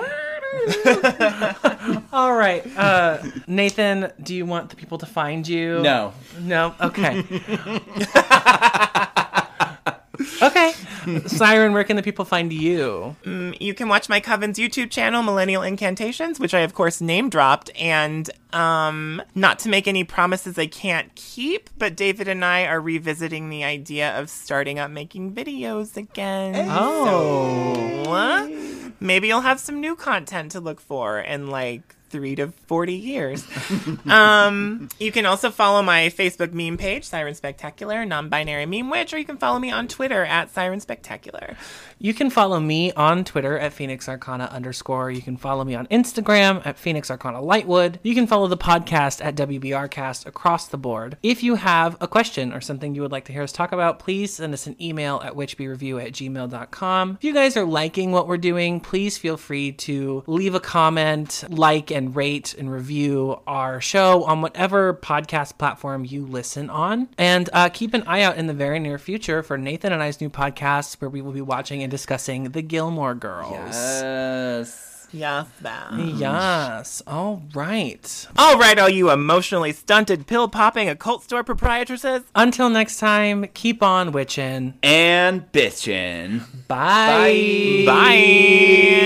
S5: All right. Uh, Nathan, do you want the people to find you?
S4: No.
S5: No? Okay. Okay. Siren, where can the people find you?
S1: Um, you can watch my Coven's YouTube channel, Millennial Incantations, which I, of course, name dropped. And um, not to make any promises I can't keep, but David and I are revisiting the idea of starting up making videos again.
S5: Oh.
S1: So, uh, maybe you'll have some new content to look for in like three to forty years. um, you can also follow my Facebook meme page, Siren Spectacular, non-binary meme witch, or you can follow me on Twitter at Siren Spectacular.
S5: You can follow me on Twitter at Phoenix Arcana underscore. You can follow me on Instagram at Phoenix Arcana Lightwood. You can follow the podcast at W B R Cast across the board. If you have a question or something you would like to hear us talk about, please send us an email at witchbyreview at gmail dot com. If you guys are liking what we're doing, please feel free to leave a comment, like and rate and review our show on whatever podcast platform you listen on. And uh, keep an eye out in the very near future for Nathan and I's new podcast where we will be watching and discussing The Gilmore Girls.
S4: Yes.
S1: Yes, that.
S5: Yes. All right.
S1: All right, all you emotionally stunted, pill-popping occult store proprietresses.
S5: Until next time, keep on witching.
S4: And bitchin'.
S5: Bye.
S1: Bye.